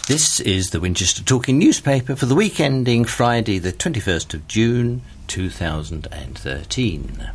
This is the Winchester Talking newspaper for the week ending Friday the 21st of June 2013.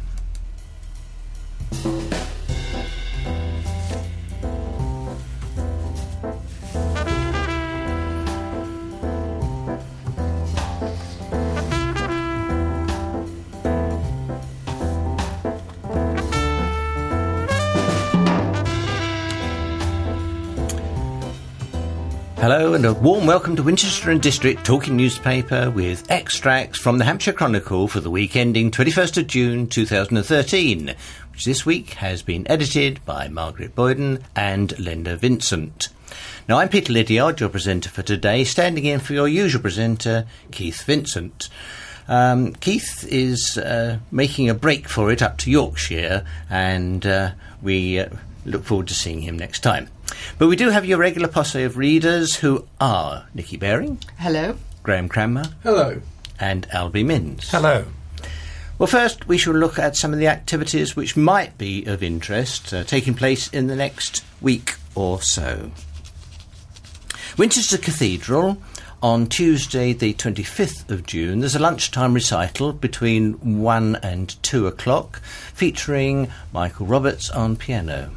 Hello and a warm welcome to Winchester and District Talking newspaper with extracts from the Hampshire Chronicle for the week ending 21st of June 2013, which this week has been edited by Margaret Boyden and Linda Vincent. Now, I'm Peter Lydiard, your presenter for today, standing in for your usual presenter, Keith Vincent. Keith is making a break for it up to Yorkshire, and we look forward to seeing him next time. But we do have your regular posse of readers who are Nikki Baring. Hello. Graham Cranmer. Hello. And Albie Minns. Hello. Well, first we shall look at some of the activities which might be of interest taking place in the next week or so. Winchester Cathedral, on Tuesday the 25th of June, there's a lunchtime recital between 1 and 2 o'clock featuring Michael Roberts on piano.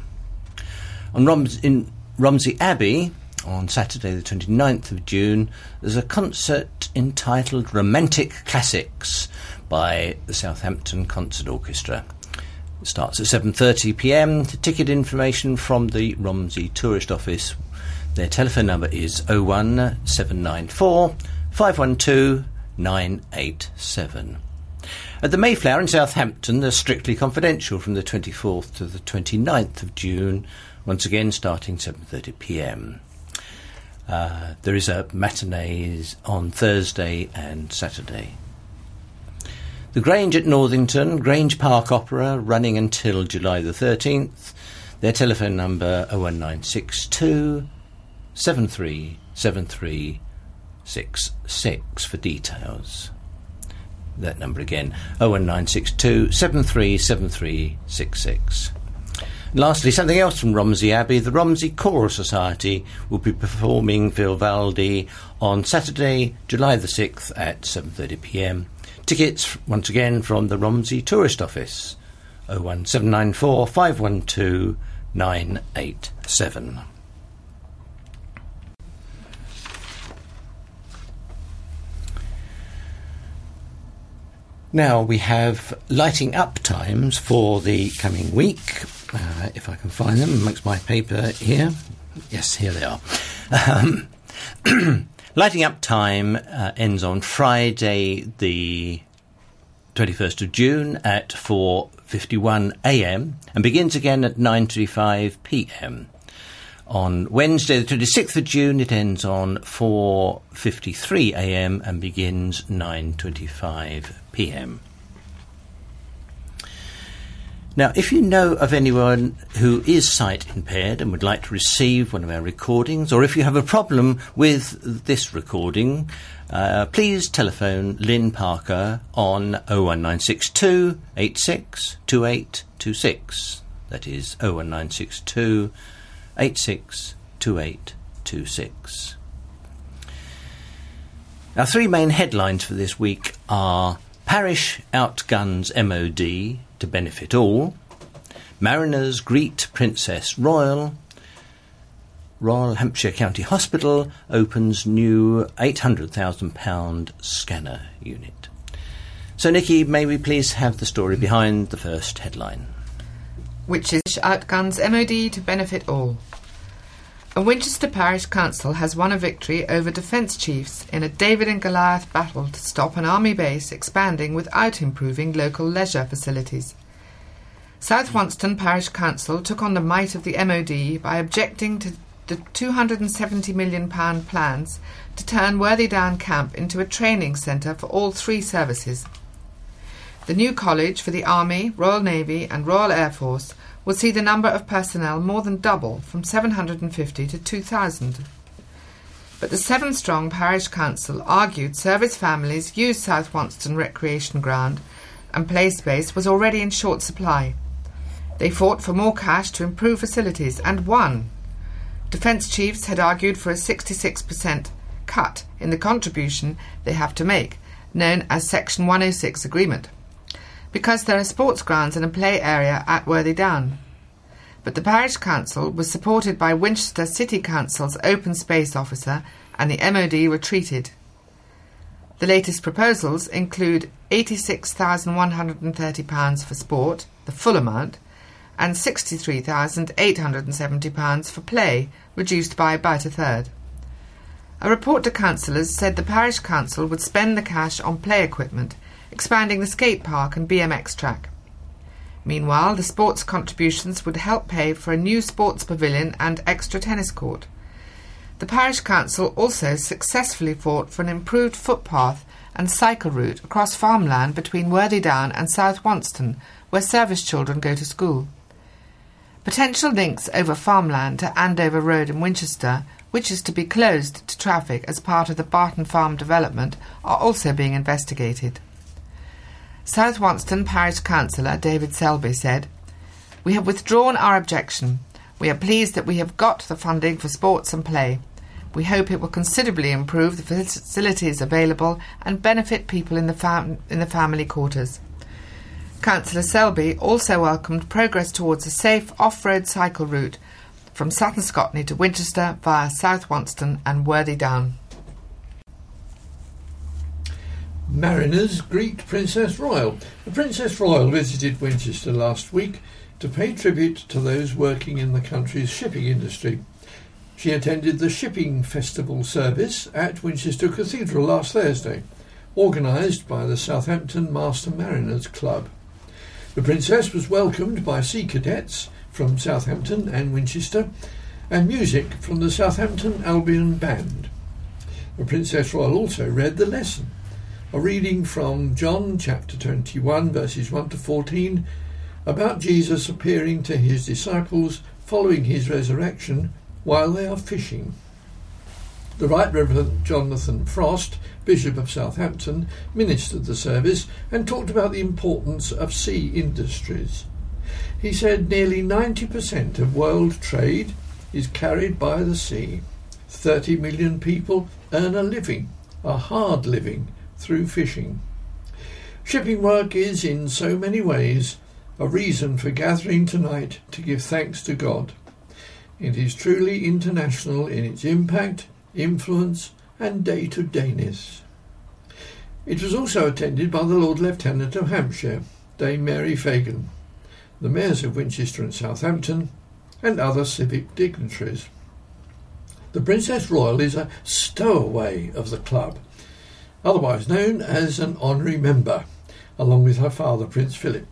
In Romsey Abbey, on Saturday the 29th of June, there's a concert entitled Romantic Classics by the Southampton Concert Orchestra. It starts at 7:30pm. Ticket information from the Romsey Tourist Office. Their telephone number is 01794 512 987. At the Mayflower in Southampton, there's Strictly Confidential from the 24th to the 29th of June, once again starting 7:30pm. There is a matinee on Thursday and Saturday. The Grange at Northington, Grange Park Opera, running until July the 13th. Their telephone number 01962 737366 for details. That number again, 01962 737366. Lastly, something else from Romsey Abbey. The Romsey Choral Society will be performing Vivaldi on Saturday, July the 6th at 7:30pm. Tickets, once again, from the Romsey Tourist Office, 01794 512 987. Now we have lighting up times for the coming week. If I can find them amongst my paper here. Yes, here they are. Lighting up time ends on Friday the 21st of June at 4:51am and begins again at 9:35pm. On Wednesday the 26th of June it ends on 4:53am and begins 9:25pm. Now, if you know of anyone who is sight impaired and would like to receive one of our recordings, or if you have a problem with this recording, please telephone Lynn Parker on 01962 86 2826. That is 01962 86 2826. Our three main headlines for this week are Parish outguns MOD to benefit all, Mariners greet Princess Royal, Royal Hampshire County Hospital opens new £800,000 scanner unit. So, Nikki, may we please have the story behind the first headline? Which is outguns MOD to benefit all. A Winchester Parish Council has won a victory over Defence Chiefs in a David and Goliath battle to stop an army base expanding without improving local leisure facilities. South Wonston Parish Council took on the might of the MOD by objecting to the £270 million plans to turn Worthydown Camp into a training centre for all three services. The new college for the Army, Royal Navy and Royal Air Force will see the number of personnel more than double from 750 to 2,000. But the seven-strong parish council argued service families used South Wonston Recreation Ground and play space was already in short supply. They fought for more cash to improve facilities and won. Defence chiefs had argued for a 66% cut in the contribution they have to make, known as Section 106 agreement, because there are sports grounds and a play area at Worthy Down. But the parish council was supported by Winchester City Council's open space officer, and the MOD retreated. The latest proposals include £86,130 for sport, the full amount, and £63,870 for play, reduced by about a third. A report to councillors said the parish council would spend the cash on play equipment, expanding the skate park and BMX track. Meanwhile, the sports contributions would help pay for a new sports pavilion and extra tennis court. The parish council also successfully fought for an improved footpath and cycle route across farmland between Worthy Down and South Wonston, where service children go to school. Potential links over farmland to Andover Road in Winchester, which is to be closed to traffic as part of the Barton Farm development, are also being investigated. South Wonston Parish Councillor David Selby said, "We have withdrawn our objection. We are pleased that we have got the funding for sports and play. We hope it will considerably improve the facilities available and benefit people in the family quarters." Councillor Selby also welcomed progress towards a safe off-road cycle route from Sutton Scotney to Winchester via South Wonston and Worthy Down. Mariners greet Princess Royal. The Princess Royal visited Winchester last week to pay tribute to those working in the country's shipping industry. She attended the Shipping Festival service at Winchester Cathedral last Thursday, organised by the Southampton Master Mariners Club. The Princess was welcomed by sea cadets from Southampton and Winchester and music from the Southampton Albion Band. The Princess Royal also read the lesson, a reading from John chapter 21 verses 1 to 14 about Jesus appearing to his disciples following his resurrection while they are fishing. The Right Reverend Jonathan Frost, Bishop of Southampton, ministered the service and talked about the importance of sea industries. He said nearly 90% of world trade is carried by the sea. 30 million people earn a living, a hard living, through fishing. Shipping work is, in so many ways, a reason for gathering tonight to give thanks to God. It is truly international in its impact, influence and day-to-dayness. It was also attended by the Lord Lieutenant of Hampshire, Dame Mary Fagan, the mayors of Winchester and Southampton, and other civic dignitaries. The Princess Royal is a stowaway of the club, otherwise known as an honorary member, along with her father Prince Philip.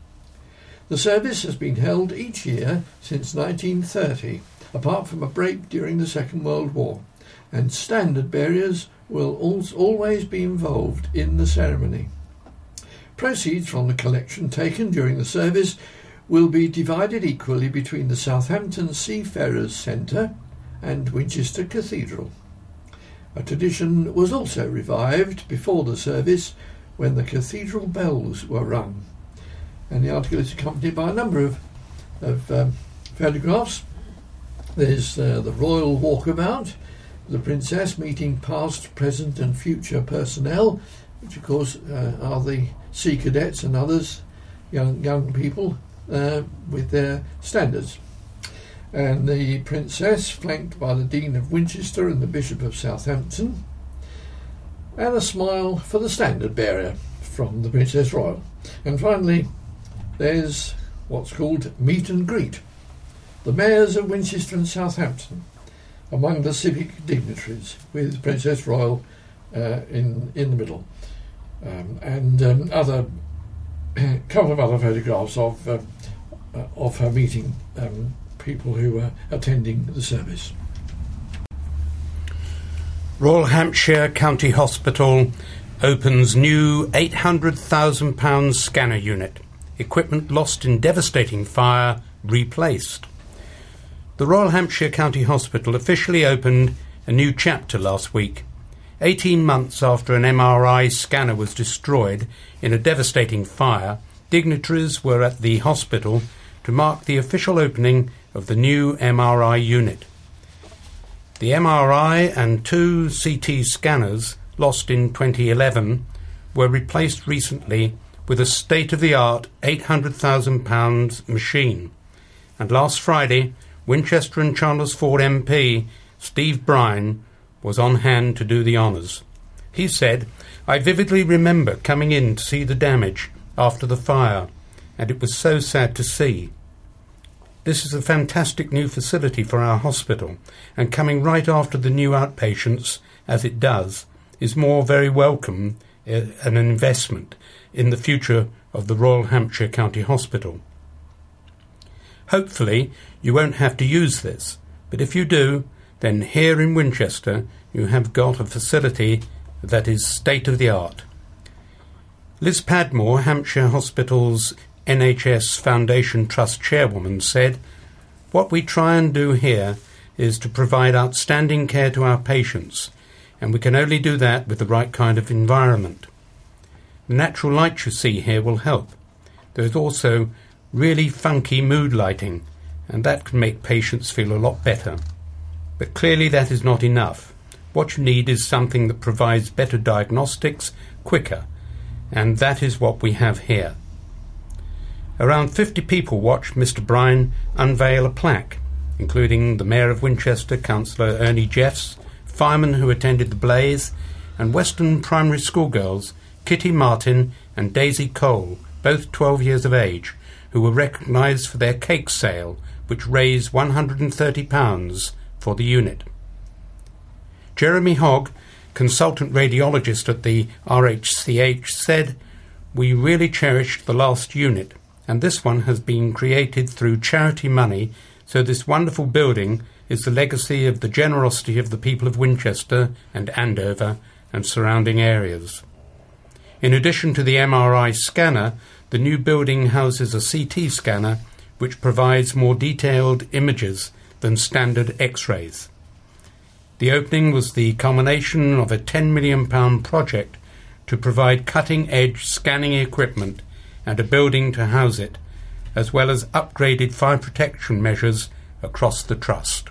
The service has been held each year since 1930, apart from a break during the Second World War, and standard bearers will always be involved in the ceremony. Proceeds from the collection taken during the service will be divided equally between the Southampton Seafarers Centre and Winchester Cathedral. A tradition was also revived before the service when the cathedral bells were rung, and the article is accompanied by a number of photographs. There's the royal walkabout, the princess meeting past, present and future personnel, which of course are the sea cadets and others, young people with their standards. And the princess, flanked by the Dean of Winchester and the Bishop of Southampton, and a smile for the standard bearer from the Princess Royal. And finally, there's what's called meet and greet. The mayors of Winchester and Southampton among the civic dignitaries, with Princess Royal in the middle, and other couple of other photographs of her meeting people who were attending the service. Royal Hampshire County Hospital opens new £800,000 scanner unit. Equipment lost in devastating fire replaced. The Royal Hampshire County Hospital officially opened a new chapter last week. 18 months after an MRI scanner was destroyed in a devastating fire, dignitaries were at the hospital to mark the official opening of the new MRI unit. The MRI and 2 CT scanners, lost in 2011, were replaced recently with a state-of-the-art £800,000 machine. And last Friday, Winchester and Chandlersford MP Steve Brine was on hand to do the honours. He said, "I vividly remember coming in to see the damage after the fire, and it was so sad to see. This is a fantastic new facility for our hospital, and coming right after the new outpatients, as it does, is very welcome an investment in the future of the Royal Hampshire County Hospital. Hopefully you won't have to use this, but if you do, then here in Winchester you have got a facility that is state-of-the-art." Liz Padmore, Hampshire Hospital's NHS Foundation Trust chairwoman, said, "What we try and do here is to provide outstanding care to our patients, and we can only do that with the right kind of environment. The natural light you see here will help. There is also really funky mood lighting, and that can make patients feel a lot better. But clearly that is not enough. What you need is something that provides better diagnostics quicker, and that is what we have here." Around 50 people watched Mr. Brine unveil a plaque, including the Mayor of Winchester, Councillor Ernie Jeffs, firemen who attended the blaze, and Weston primary school girls Kitty Martin and Daisy Cole, both 12 years of age, who were recognised for their cake sale, which raised £130 for the unit. Jeremy Hogg, consultant radiologist at the RHCH, said, "We really cherished the last unit, and this one has been created through charity money, so this wonderful building is the legacy of the generosity of the people of Winchester and Andover and surrounding areas." In addition to the MRI scanner, the new building houses a CT scanner which provides more detailed images than standard X-rays. The opening was the culmination of a £10 million project to provide cutting-edge scanning equipment and a building to house it, as well as upgraded fire protection measures across the trust.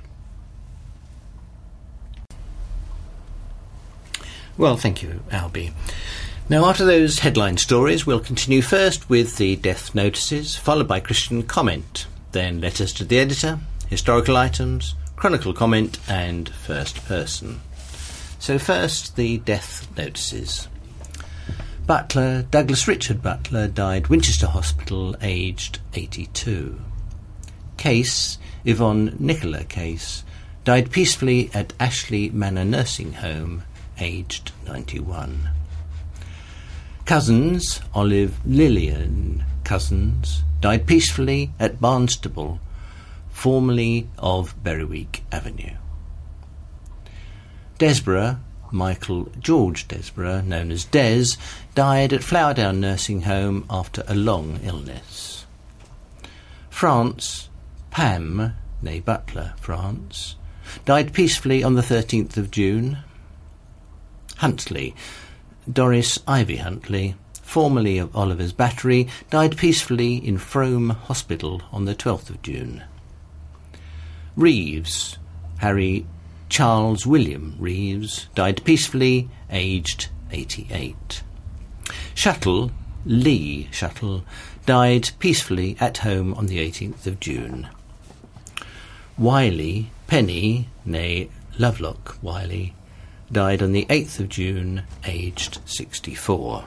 Well, thank you, Albie. Now, after those headline stories, we'll continue first with the death notices, followed by Christian comment, then letters to the editor, historical items, chronicle comment, and first person. So first, the death notices. Butler, Douglas Richard Butler, died Winchester Hospital, aged 82. Case, Yvonne Nicola Case, died peacefully at Ashley Manor Nursing Home, aged 91. Cousins, Olive Lillian Cousins, died peacefully at Barnstable, formerly of Berwick Avenue. Desborough, Michael George Desborough, known as Des, died at Flowerdown Nursing Home after a long illness. France, Pam, née Butler, France, died peacefully on the 13th of June. Huntley, Doris Ivy Huntley, formerly of Oliver's Battery, died peacefully in Frome Hospital on the 12th of June. Reeves, Harry Charles William Reeves, died peacefully, aged 88. Shuttle, Lee Shuttle, died peacefully at home on the 18th of June. Wiley, Penny, née Lovelock Wiley, died on the 8th of June, aged 64.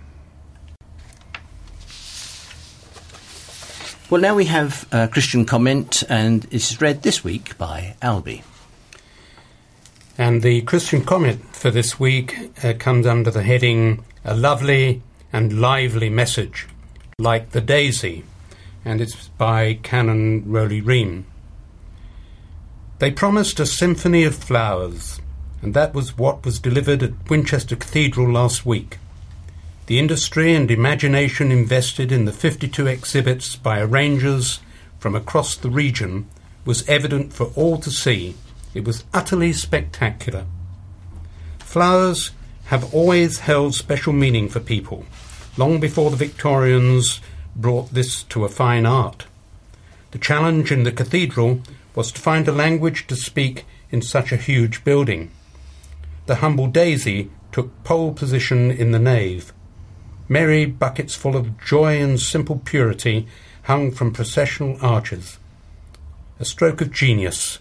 Well, now we have a Christian comment, and it's read this week by Albie. And the Christian comment for this week comes under the heading, "A Lovely and Lively Message, Like the Daisy," and it's by Canon Rowley Ream. "They promised a symphony of flowers, and that was what was delivered at Winchester Cathedral last week. The industry and imagination invested in the 52 exhibits by arrangers from across the region was evident for all to see. It was utterly spectacular. Flowers have always held special meaning for people, long before the Victorians brought this to a fine art. The challenge in the cathedral was to find a language to speak in such a huge building. The humble Daisy took pole position in the nave. Merry buckets full of joy and simple purity hung from processional arches. A stroke of genius.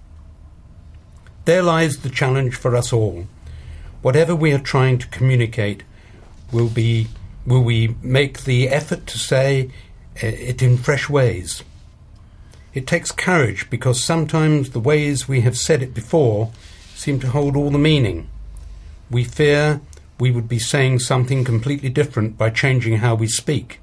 There lies the challenge for us all. Whatever we are trying to communicate, will we make the effort to say it in fresh ways? It takes courage, because sometimes the ways we have said it before seem to hold all the meaning. We fear we would be saying something completely different by changing how we speak.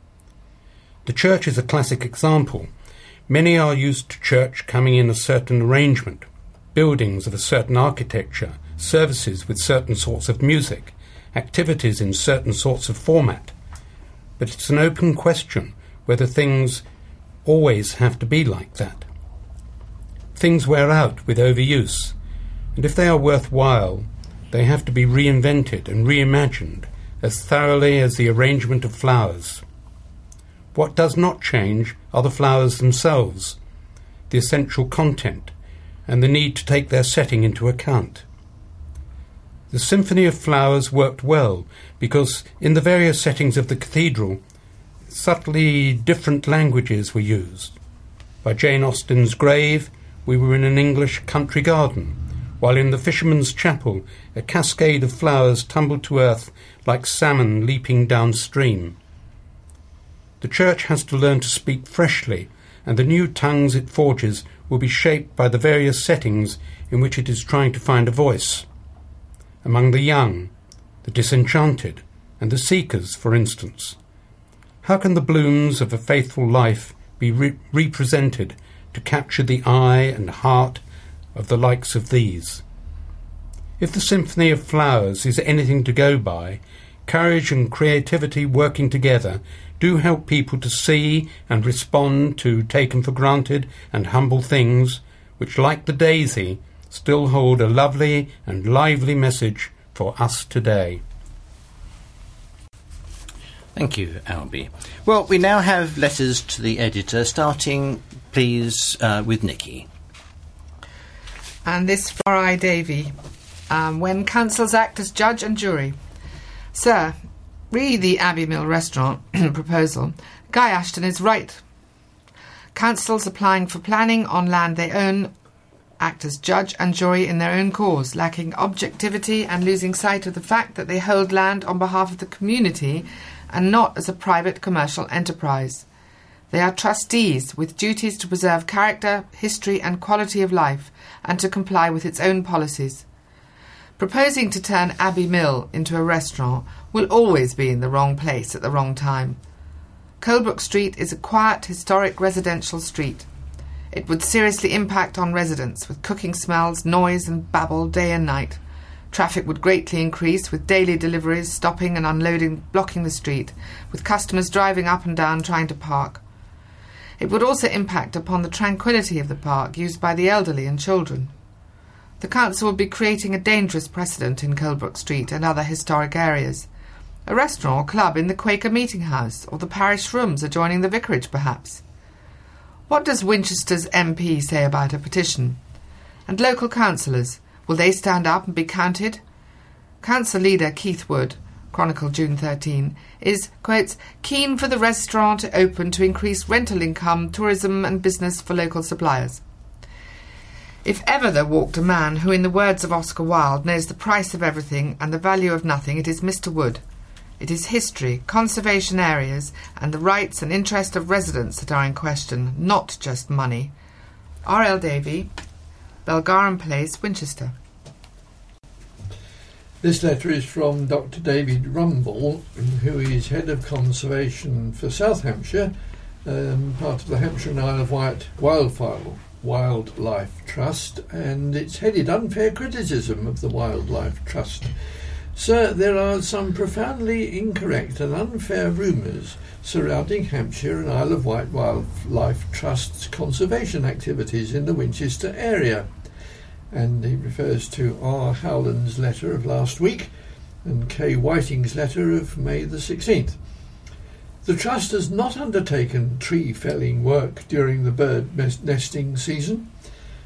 The church is a classic example. Many are used to church coming in a certain arrangement, buildings of a certain architecture, services with certain sorts of music, activities in certain sorts of format. But it's an open question whether things always have to be like that. Things wear out with overuse, and if they are worthwhile, they have to be reinvented and reimagined as thoroughly as the arrangement of flowers. What does not change are the flowers themselves, the essential content, and the need to take their setting into account. The Symphony of Flowers worked well because in the various settings of the cathedral, subtly different languages were used. By Jane Austen's grave, we were in an English country garden, while in the Fisherman's Chapel, a cascade of flowers tumbled to earth like salmon leaping downstream. The church has to learn to speak freshly, and the new tongues it forges will be shaped by the various settings in which it is trying to find a voice. Among the young, the disenchanted, and the seekers, for instance. How can the blooms of a faithful life be represented to capture the eye and heart of the likes of these? If the Symphony of Flowers is anything to go by, courage and creativity working together do help people to see and respond to taken for granted and humble things which, like the daisy, still hold a lovely and lively message for us today. Thank you, Albie. Well, we now have letters to the editor, starting, please, with Nikki. And this for I. Davy. When councils act as judge and jury. Sir, re the Abbey Mill restaurant proposal, Guy Ashton is right. Councils applying for planning on land they own act as judge and jury in their own cause, lacking objectivity and losing sight of the fact that they hold land on behalf of the community and not as a private commercial enterprise. They are trustees with duties to preserve character, history and quality of life and to comply with its own policies. Proposing to turn Abbey Mill into a restaurant will always be in the wrong place at the wrong time. Colebrook Street is a quiet, historic residential street. It would seriously impact on residents with cooking smells, noise and babble day and night. Traffic would greatly increase with daily deliveries stopping and unloading, blocking the street, with customers driving up and down trying to park. It would also impact upon the tranquillity of the park used by the elderly and children. The council would be creating a dangerous precedent in Colebrook Street and other historic areas. A restaurant or club in the Quaker Meeting House or the parish rooms adjoining the vicarage, perhaps. What does Winchester's MP say about a petition? And local councillors, will they stand up and be counted? Council leader Keith Wood, Chronicle June 13, is, quotes, keen for the restaurant to open to increase rental income, tourism and business for local suppliers. If ever there walked a man who, in the words of Oscar Wilde, knows the price of everything and the value of nothing, it is Mr. Wood. It is history, conservation areas, and the rights and interest of residents that are in question, not just money. R.L. Davy, Belgarum Place, Winchester. This letter is from Dr. David Rumble, who is Head of Conservation for South Hampshire, part of the Hampshire and Isle of Wight Wildlife Trust, and it's headed Unfair Criticism of the Wildlife Trust. Sir, there are some profoundly incorrect and unfair rumours surrounding Hampshire and Isle of Wight Wildlife Trust's conservation activities in the Winchester area. And he refers to R. Howland's letter of last week and K. Whiting's letter of May the 16th. The Trust has not undertaken tree felling work during the bird nesting season.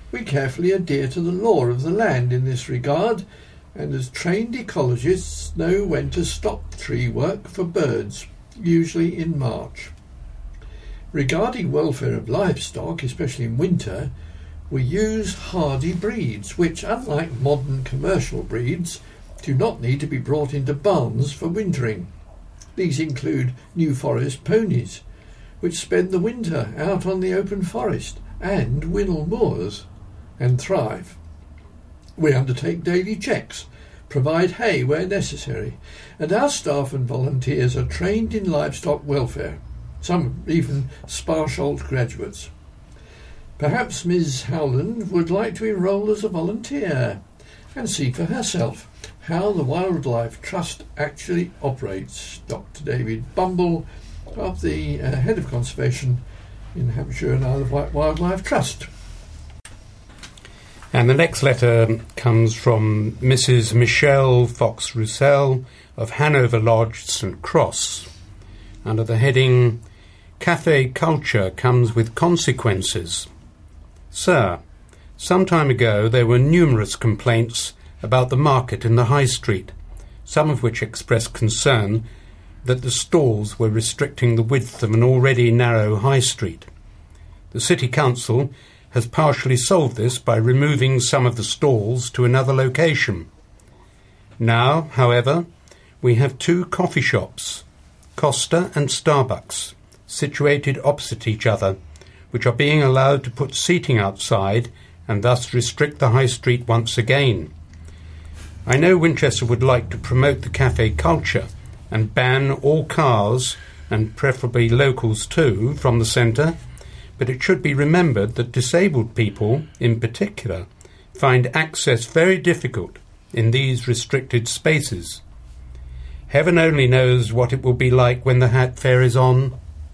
We carefully adhere to the law of the land in this regard, and as trained ecologists know when to stop tree work for birds, usually in March. Regarding welfare of livestock, especially in winter, we use hardy breeds, which, unlike modern commercial breeds, do not need to be brought into barns for wintering. These include New Forest ponies, which spend the winter out on the open forest, and Winnell moors, and thrive. We undertake daily checks, provide hay where necessary, and our staff and volunteers are trained in livestock welfare, some even Sparsholt graduates. Perhaps Ms. Howland would like to enrol as a volunteer and see for herself how the Wildlife Trust actually operates. Dr. David Bumble, of the Head of Conservation in Hampshire and Isle of Wight Wildlife Trust. And the next letter comes from Mrs. Michelle Fox-Roussel of Hanover Lodge, St. Cross, under the heading Cafe Culture Comes with Consequences. Sir, some time ago there were numerous complaints about the market in the High Street, some of which expressed concern that the stalls were restricting the width of an already narrow High Street. The City Council has partially solved this by removing some of the stalls to another location. Now, however, we have two coffee shops, Costa and Starbucks, situated opposite each other, which are being allowed to put seating outside and thus restrict the High Street once again. I know Winchester would like to promote the cafe culture and ban all cars, and preferably locals too, from the centre, but it should be remembered that disabled people, in particular, find access very difficult in these restricted spaces. Heaven only knows what it will be like when the Hat Fair is on.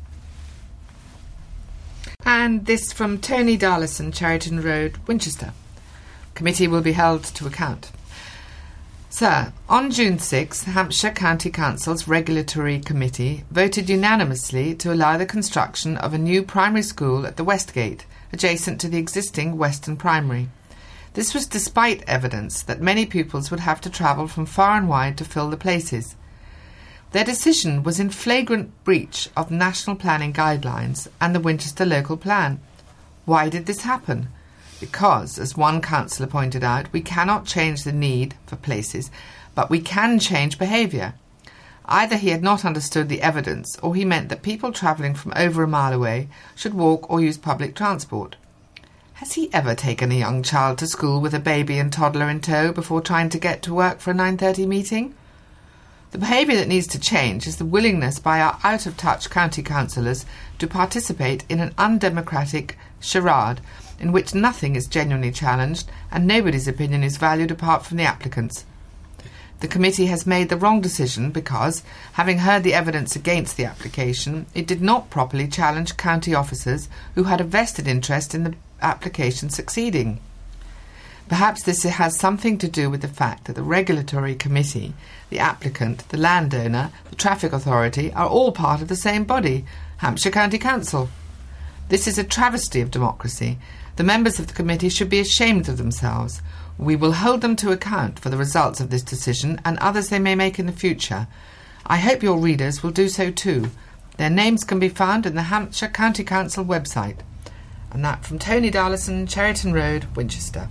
And this from Tony Darlison, Cheriton Road, Winchester. Committee will be held to account. Sir, on June 6, Hampshire County Council's Regulatory Committee voted unanimously to allow the construction of a new primary school at the Westgate, adjacent to the existing Weston Primary. This was despite evidence that many pupils would have to travel from far and wide to fill the places. Their decision was in flagrant breach of national planning guidelines and the Winchester local plan. Why did this happen? Because, as one councillor pointed out, we cannot change the need for places, but we can change behaviour. Either he had not understood the evidence, or he meant that people travelling from over a mile away should walk or use public transport. Has he ever taken a young child to school with a baby and toddler in tow before trying to get to work for a 9:30 meeting? The behaviour that needs to change is the willingness by our out-of-touch county councillors to participate in an undemocratic charade in which nothing is genuinely challenged and nobody's opinion is valued apart from the applicants. The committee has made the wrong decision because, having heard the evidence against the application, it did not properly challenge county officers who had a vested interest in the application succeeding. Perhaps this has something to do with the fact that the regulatory committee, the applicant, the landowner, the traffic authority are all part of the same body, Hampshire County Council. This is a travesty of democracy. The members of the committee should be ashamed of themselves. We will hold them to account for the results of this decision and others they may make in the future. I hope your readers will do so too. Their names can be found in the Hampshire County Council website. And that from Tony Darlison, Cheriton Road, Winchester.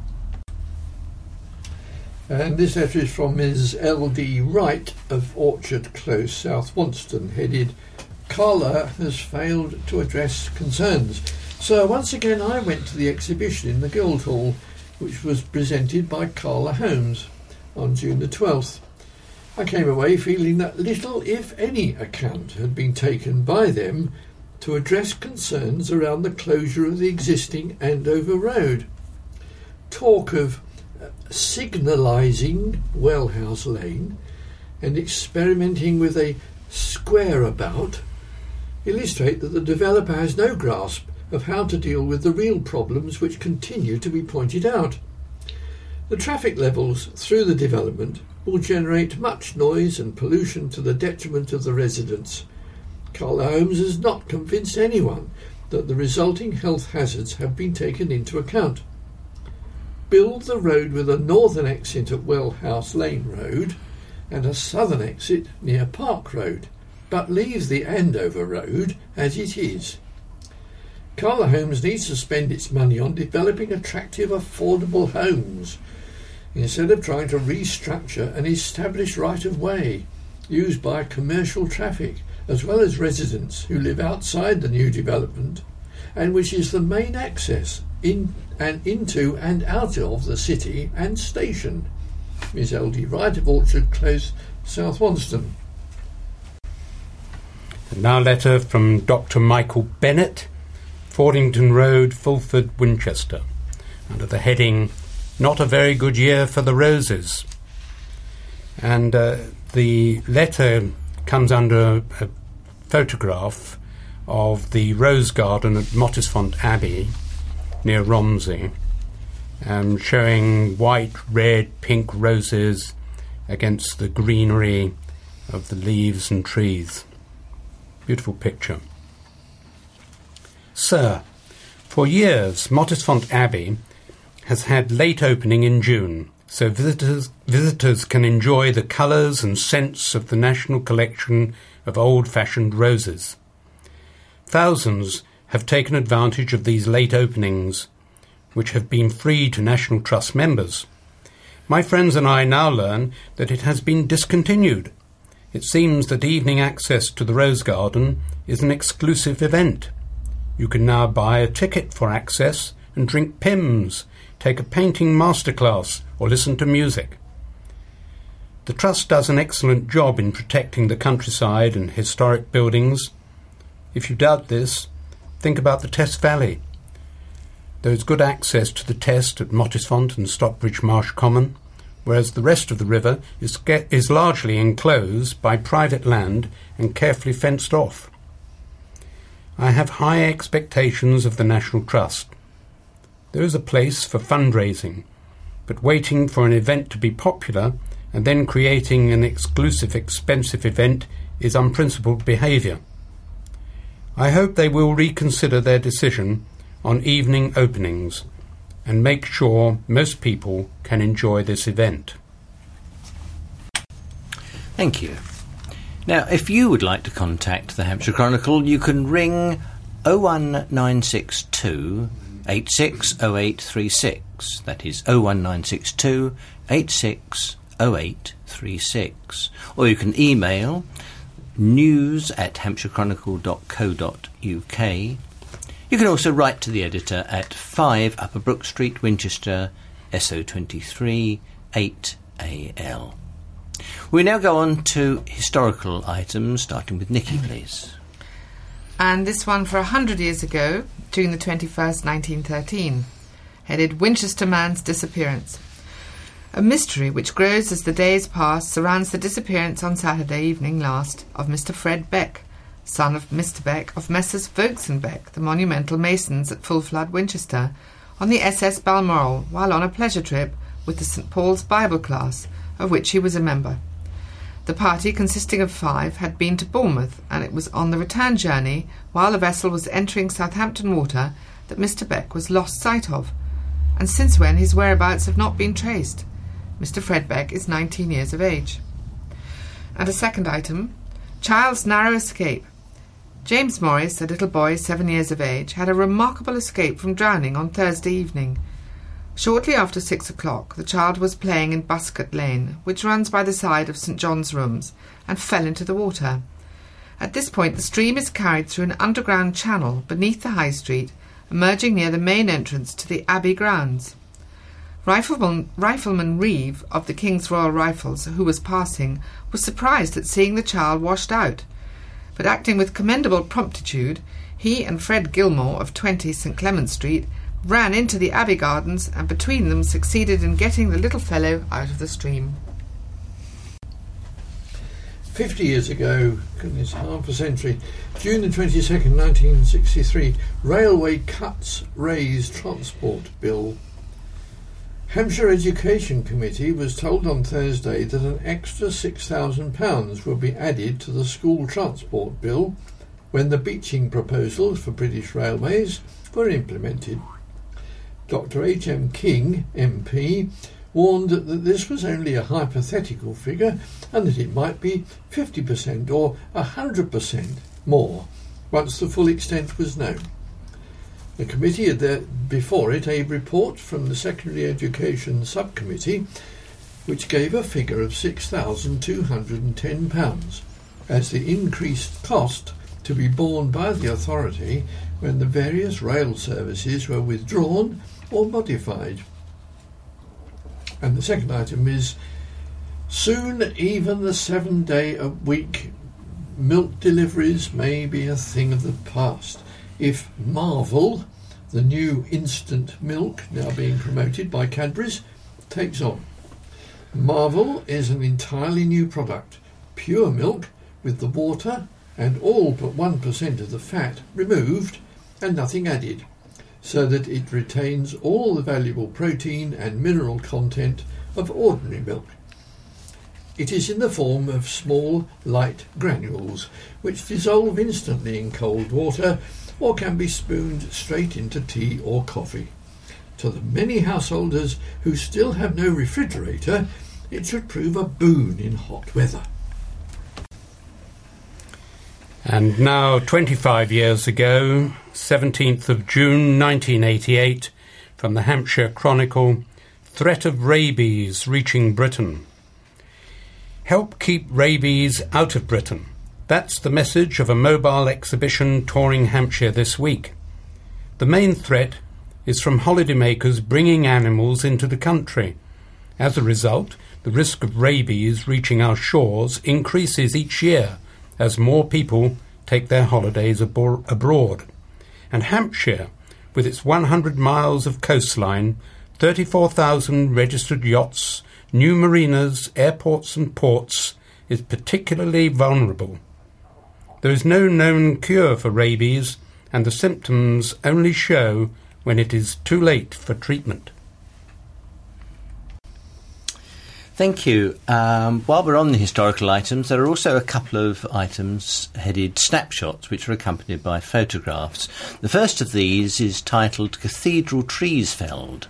And this letter is from Ms. L.D. Wright of Orchard Close, South Wonston, headed Carla has failed to address concerns. So once again I went to the exhibition in the Guildhall, which was presented by Carla Holmes on June the 12th. I came away feeling that little, if any, account had been taken by them to address concerns around the closure of the existing Andover Road. Talk of signalising Wellhouse Lane and experimenting with a square about illustrate that the developer has no grasp of how to deal with the real problems which continue to be pointed out. The traffic levels through the development will generate much noise and pollution to the detriment of the residents. Carla Holmes has not convinced anyone that the resulting health hazards have been taken into account. build the road with a northern exit at Wellhouse Lane Road and a southern exit near Park Road, but leave the Andover Road as it is. Cala Homes needs to spend its money on developing attractive, affordable homes instead of trying to restructure an established right-of-way used by commercial traffic as well as residents who live outside the new development, and which is the main access into and out of the city and station. Ms. L.D. Wright of Orchard Close, South Wanston. And now a letter from Dr. Michael Bennett, Fordington Road, Fulford, Winchester, under the heading, "Not a very good year for the roses." And the letter comes under a photograph of the rose garden at Mottisfont Abbey near Romsey, showing white, red, pink roses against the greenery of the leaves and trees. Beautiful picture. Sir, for years Mottisfont Abbey has had late opening in June, so visitors can enjoy the colours and scents of the national collection of old-fashioned roses. Thousands have taken advantage of these late openings, which have been free to National Trust members. My friends and I now learn that it has been discontinued. It seems that evening access to the Rose Garden is an exclusive event. You can now buy a ticket for access and drink Pimm's, take a painting masterclass or listen to music. The Trust does an excellent job in protecting the countryside and historic buildings. If you doubt this, think about the Test Valley. There is good access to the Test at Mottisfont and Stockbridge Marsh Common, whereas the rest of the river is largely enclosed by private land and carefully fenced off. I have high expectations of the National Trust. There is a place for fundraising, but waiting for an event to be popular and then creating an exclusive, expensive event is unprincipled behaviour. I hope they will reconsider their decision on evening openings and make sure most people can enjoy this event. Thank you. Now, if you would like to contact the Hampshire Chronicle, you can ring 01962 860836. That is 01962 860836. Or you can email news@hampshirechronicle.co.uk. You can also write to the editor at 5 Upper Brook Street, Winchester, SO23 8AL. We now go on to historical items, starting with Nikki, please. And this one for 100 years ago, June the 21st, 1913, headed Winchester Man's Disappearance. A mystery which grows as the days pass surrounds the disappearance on Saturday evening last of Mr. Fred Beck, son of Mr. Beck of Messrs. Vokes and Beck, the monumental masons at Full Flood, Winchester, on the SS Balmoral while on a pleasure trip with the St. Paul's Bible class, of which he was a member. The party, consisting of 5, had been to Bournemouth, and it was on the return journey, while the vessel was entering Southampton water, that Mr. Beck was lost sight of, and since when his whereabouts have not been traced. Mr. Fred Beck is 19 years of age. And a second item, child's narrow escape. James Morris, a little boy 7 years of age, had a remarkable escape from drowning on Thursday evening. Shortly after 6 o'clock, the child was playing in Buscott Lane, which runs by the side of St. John's Rooms, and fell into the water. At this point, the stream is carried through an underground channel beneath the High Street, emerging near the main entrance to the Abbey grounds. Rifleman Reeve of the King's Royal Rifles, who was passing, was surprised at seeing the child washed out, but acting with commendable promptitude, he and Fred Gilmore of 20 St. Clement Street ran into the Abbey gardens and between them succeeded in getting the little fellow out of the stream. 50 years ago, goodness, half a century, June the 22nd, 1963, Railway Cuts Raise Transport Bill. Hampshire Education Committee was told on Thursday that an extra £6,000 will be added to the school transport bill when the beaching proposals for British Railways were implemented. Dr. H.M. King, MP, warned that this was only a hypothetical figure and that it might be 50% or 100% more once the full extent was known. The committee had before it a report from the Secondary Education Subcommittee which gave a figure of £6,210 as the increased cost to be borne by the authority when the various rail services were withdrawn or modified. And the second item is, soon even the 7-day-a-week milk deliveries may be a thing of the past if Marvel, the new instant milk now being promoted by Cadbury's, takes on. Marvel is an entirely new product, pure milk with the water and all but 1% of the fat removed and nothing added, so that it retains all the valuable protein and mineral content of ordinary milk. It is in the form of small, light granules, which dissolve instantly in cold water or can be spooned straight into tea or coffee. To the many householders who still have no refrigerator, it should prove a boon in hot weather. And now, 25 years ago, 17th of June 1988, from the Hampshire Chronicle, threat of rabies reaching Britain. Help keep rabies out of Britain. That's the message of a mobile exhibition touring Hampshire this week. The main threat is from holidaymakers bringing animals into the country. As a result, the risk of rabies reaching our shores increases each year as more people take their holidays abroad. And Hampshire, with its 100 miles of coastline, 34,000 registered yachts, new marinas, airports and ports, is particularly vulnerable. There is no known cure for rabies, and the symptoms only show when it is too late for treatment. Thank you. While we're on the historical items, there are also a couple of items headed snapshots which are accompanied by photographs. The first of these is titled Cathedral Trees Felled.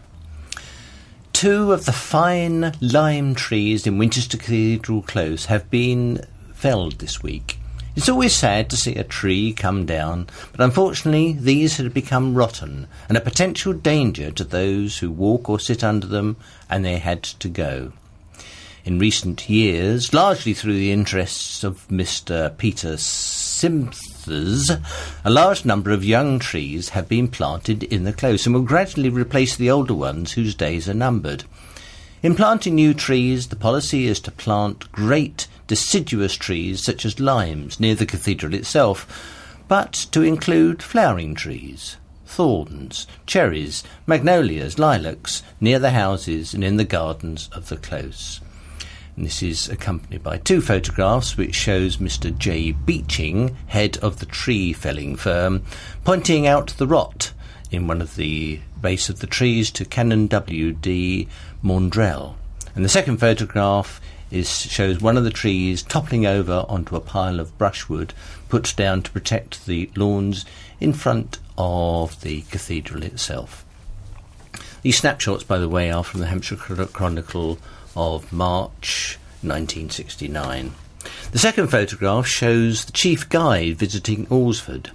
2 of the fine lime trees in Winchester Cathedral Close have been felled this week. It's always sad to see a tree come down, but unfortunately these had become rotten and a potential danger to those who walk or sit under them, and they had to go. In recent years, largely through the interests of Mr. Peter Simthers, a large number of young trees have been planted in the close and will gradually replace the older ones whose days are numbered. In planting new trees, the policy is to plant great deciduous trees such as limes near the cathedral itself, but to include flowering trees, thorns, cherries, magnolias, lilacs near the houses and in the gardens of the close. And this is accompanied by 2 photographs which shows Mr. J. Beeching, head of the tree felling firm, pointing out the rot in one of the base of the trees to Canon W.D. Maundrell. And the second photograph shows one of the trees toppling over onto a pile of brushwood put down to protect the lawns in front of the cathedral itself. These snapshots, by the way, are from the Hampshire Chronicle of March 1969. The second photograph shows the chief guide visiting Alresford.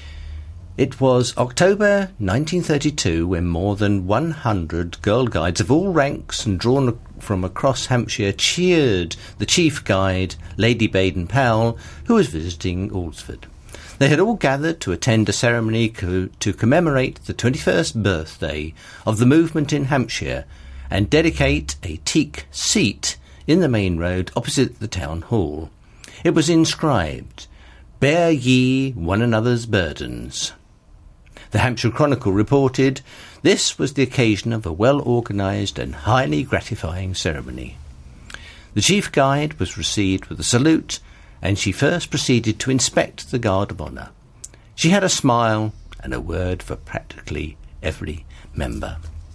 It was October 1932 when more than 100 girl guides of all ranks and drawn from across Hampshire cheered the chief guide, Lady Baden-Powell, who was visiting Alresford. They had all gathered to attend a ceremony to commemorate the 21st birthday of the movement in Hampshire and dedicate a teak seat in the main road opposite the town hall. It was inscribed, "Bear ye one another's burdens." The Hampshire Chronicle reported, this was the occasion of a well-organised and highly gratifying ceremony. The chief guide was received with a salute, and she first proceeded to inspect the guard of honour. She had a smile and a word for practically every member.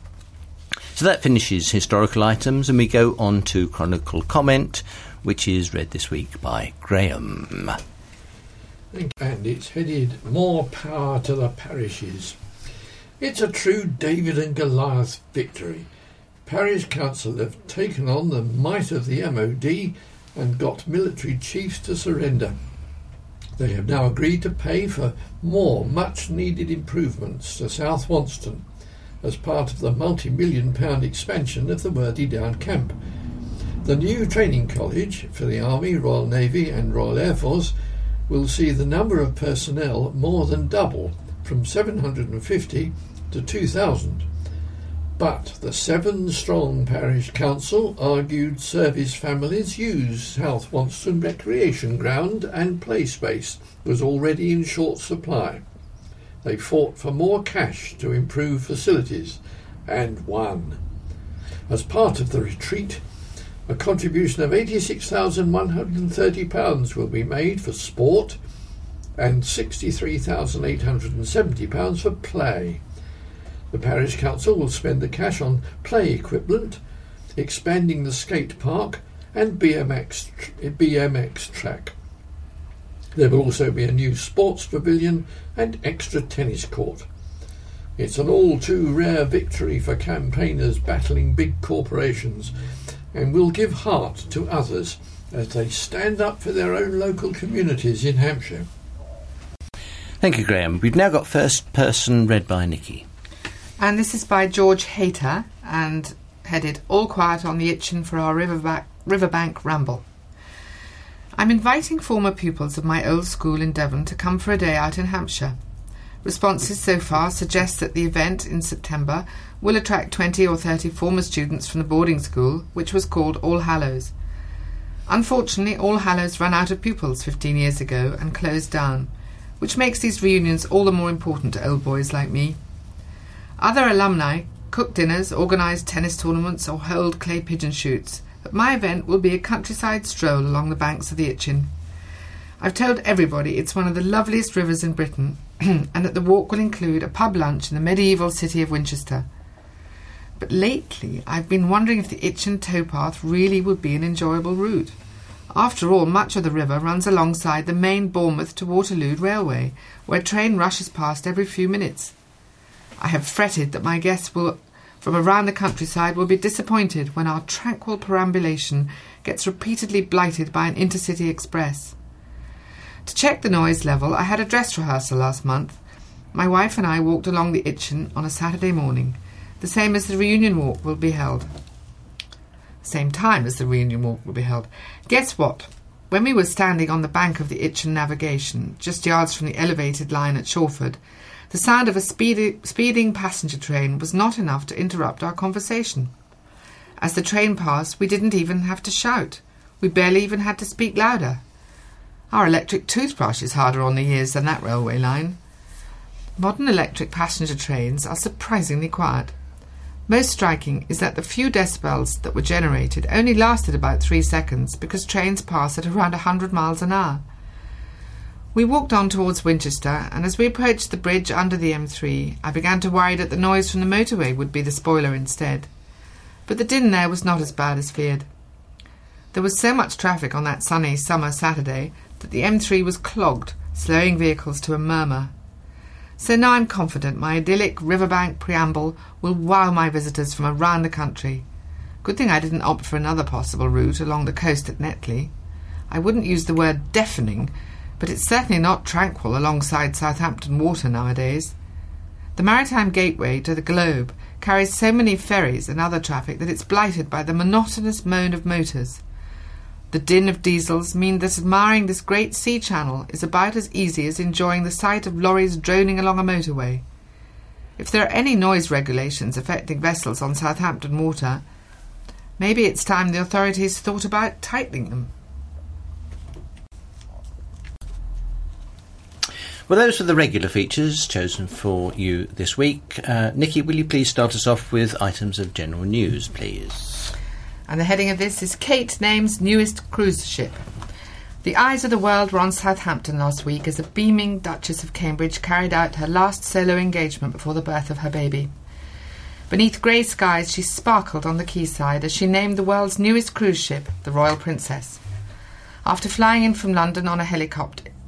So that finishes historical items, and we go on to Chronicle Comment, which is read this week by Graham. And it's headed More Power to the Parishes. It's a true David and Goliath victory. Parish Council have taken on the might of the MOD and got military chiefs to surrender. They have now agreed to pay for more much-needed improvements to South Wonston as part of the multi-million-pound expansion of the Worthy Down camp. The new training college for the Army, Royal Navy and Royal Air Force will see the number of personnel more than double, from 750 to 2,000. But the 7-strong parish council argued service families use South Wonston recreation ground and play space was already in short supply. They fought for more cash to improve facilities and won. As part of the retreat, a contribution of £86,130 will be made for sport and £63,870 for play. The parish council will spend the cash on play equipment, expanding the skate park and BMX track. There will also be a new sports pavilion and extra tennis court. It's an all too rare victory for campaigners battling big corporations, and will give heart to others as they stand up for their own local communities in Hampshire. Thank you, Graham. We've now got First Person read by Nikki. And this is by George Hayter and headed All Quiet on the Itchen for our Riverbank Ramble. I'm inviting former pupils of my old school in Devon to come for a day out in Hampshire. Responses so far suggest that the event in September will attract 20 or 30 former students from the boarding school, which was called All Hallows. Unfortunately, All Hallows ran out of pupils 15 years ago and closed down, which makes these reunions all the more important to old boys like me. Other alumni cook dinners, organise tennis tournaments or hold clay pigeon shoots, but my event will be a countryside stroll along the banks of the Itchen. I've told everybody it's one of the loveliest rivers in Britain and that the walk will include a pub lunch in the medieval city of Winchester. But lately I've been wondering if the Itchen towpath really would be an enjoyable route. After all, much of the river runs alongside the main Bournemouth to Waterloo railway, where a train rushes past every few minutes. I have fretted that my guests from around the countryside will be disappointed when our tranquil perambulation gets repeatedly blighted by an intercity express. To check the noise level, I had a dress rehearsal last month. My wife and I walked along the Itchen on a Saturday morning, the same as the reunion walk will be held. Same time as the reunion walk will be held. Guess what? When we were standing on the bank of the Itchen Navigation, just yards from the elevated line at Shawford, the sound of a speeding passenger train was not enough to interrupt our conversation. As the train passed, we didn't even have to shout. We barely even had to speak louder. Our electric toothbrush is harder on the ears than that railway line. Modern electric passenger trains are surprisingly quiet. Most striking is that the few decibels that were generated only lasted about 3 seconds because trains pass at around 100 miles an hour. We walked on towards Winchester, and as we approached the bridge under the M3, I began to worry that the noise from the motorway would be the spoiler instead. But the din there was not as bad as feared. There was so much traffic on that sunny summer Saturday that the M3 was clogged, slowing vehicles to a murmur. So now I'm confident my idyllic riverbank preamble will wow my visitors from around the country. Good thing I didn't opt for another possible route along the coast at Netley. I wouldn't use the word deafening, but it's certainly not tranquil alongside Southampton Water nowadays. The maritime gateway to the globe carries so many ferries and other traffic that it's blighted by the monotonous moan of motors. The din of diesels mean that admiring this great sea channel is about as easy as enjoying the sight of lorries droning along a motorway. If there are any noise regulations affecting vessels on Southampton Water, maybe it's time the authorities thought about tightening them. Well, those were the regular features chosen for you this week. Nikki, will you please start us off with items of general news, please? And the heading of this is Kate names newest cruise ship. The eyes of the world were on Southampton last week as the beaming Duchess of Cambridge carried out her last solo engagement before the birth of her baby. Beneath grey skies she sparkled on the quayside as she named the world's newest cruise ship, the Royal Princess. After flying in from London on a helicopter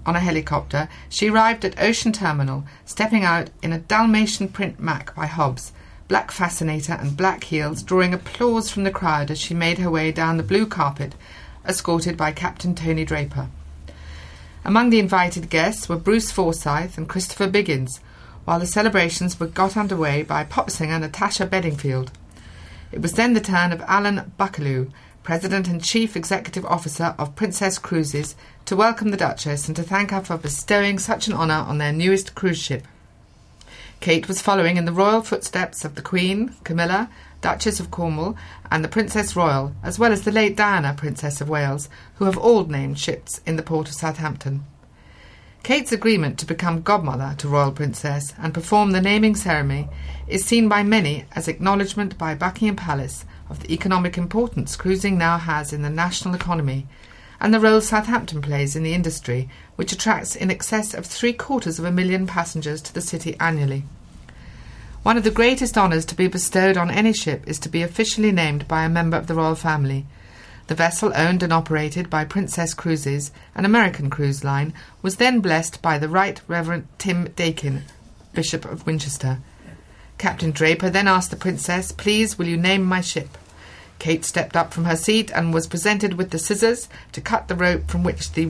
on a helicopter, she arrived at Ocean Terminal, stepping out in a Dalmatian print Mac by Hobbs, black fascinator and black heels, drawing applause from the crowd as she made her way down the blue carpet, escorted by Captain Tony Draper. Among the invited guests were Bruce Forsyth and Christopher Biggins, while the celebrations were got underway by pop singer Natasha Bedingfield. It was then the turn of Alan Buckelew, President and Chief Executive Officer of Princess Cruises, to welcome the Duchess and to thank her for bestowing such an honour on their newest cruise ship. Kate was following in the royal footsteps of the Queen, Camilla, Duchess of Cornwall, and the Princess Royal, as well as the late Diana, Princess of Wales, who have all named ships in the port of Southampton. Kate's agreement to become godmother to Royal Princess and perform the naming ceremony is seen by many as acknowledgement by Buckingham Palace of the economic importance cruising now has in the national economy, and the role Southampton plays in the industry, which attracts in excess of 750,000 passengers to the city annually. One of the greatest honours to be bestowed on any ship is to be officially named by a member of the royal family. The vessel, owned and operated by Princess Cruises, an American cruise line, was then blessed by the Right Reverend Tim Dakin, Bishop of Winchester. Captain Draper then asked the Princess, "Please, will you name my ship?" Kate stepped up from her seat and was presented with the scissors to cut the rope from which the